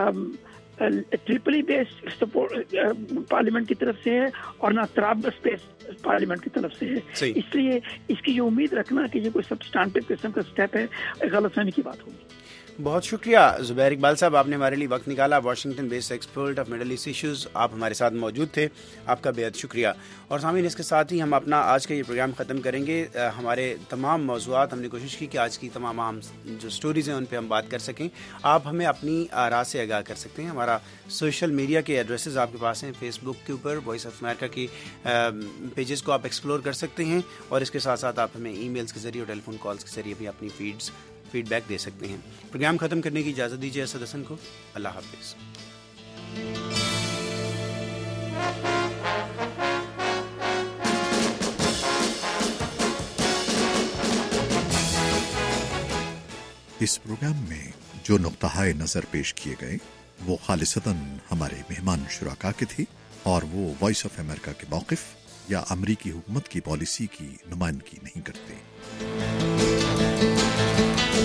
S13: ٹریپلی بیس سپورٹ پارلیمنٹ کی طرف سے ہے اور نہ طرابلس بیس پارلیمنٹ کی طرف سے ہے، اس لیے اس کی یہ امید رکھنا کہ یہ کوئی سبسٹانٹیو قسم کا اسٹیپ ہے غلط فہمی کی بات ہوگی۔
S2: بہت شکریہ زبیر اقبال صاحب، آپ نے ہمارے لیے وقت نکالا۔ Washington based expert of middle east issues, آپ ہمارے ساتھ موجود تھے، آپ کا بے حد شکریہ۔ اور سامعین اس کے ساتھ ہی ہم اپنا آج کا یہ پروگرام ختم کریں گے۔ ہمارے تمام موضوعات ہم نے کوشش کی کہ آج کی تمام اہم جو سٹوریز ہیں ان پہ ہم بات کر سکیں۔ آپ ہمیں اپنی آراء سے آگاہ کر سکتے ہیں۔ ہمارا سوشل میڈیا کے ایڈریسز آپ کے پاس ہیں، فیس بک کے اوپر وائس آف امریکہ کی پیجز کو آپ ایکسپلور کر سکتے ہیں، اور اس کے ساتھ ساتھ آپ ہمیں ای میلز کے ذریعے اور ٹیلی فون کالز کے ذریعے بھی اپنی فیڈز فیڈ بیک دے سکتے ہیں۔ پروگرام ختم کرنے کی اجازت دیجیے اسد حسن کو۔ اللہ حافظ۔
S14: اس پروگرام میں جو نقطہ نظر پیش کیے گئے وہ خالصتاً ہمارے مہمان شرکا کے تھے اور وہ وائس آف امریکہ کے موقف یا امریکی حکومت کی پالیسی کی نمائندگی نہیں کرتے۔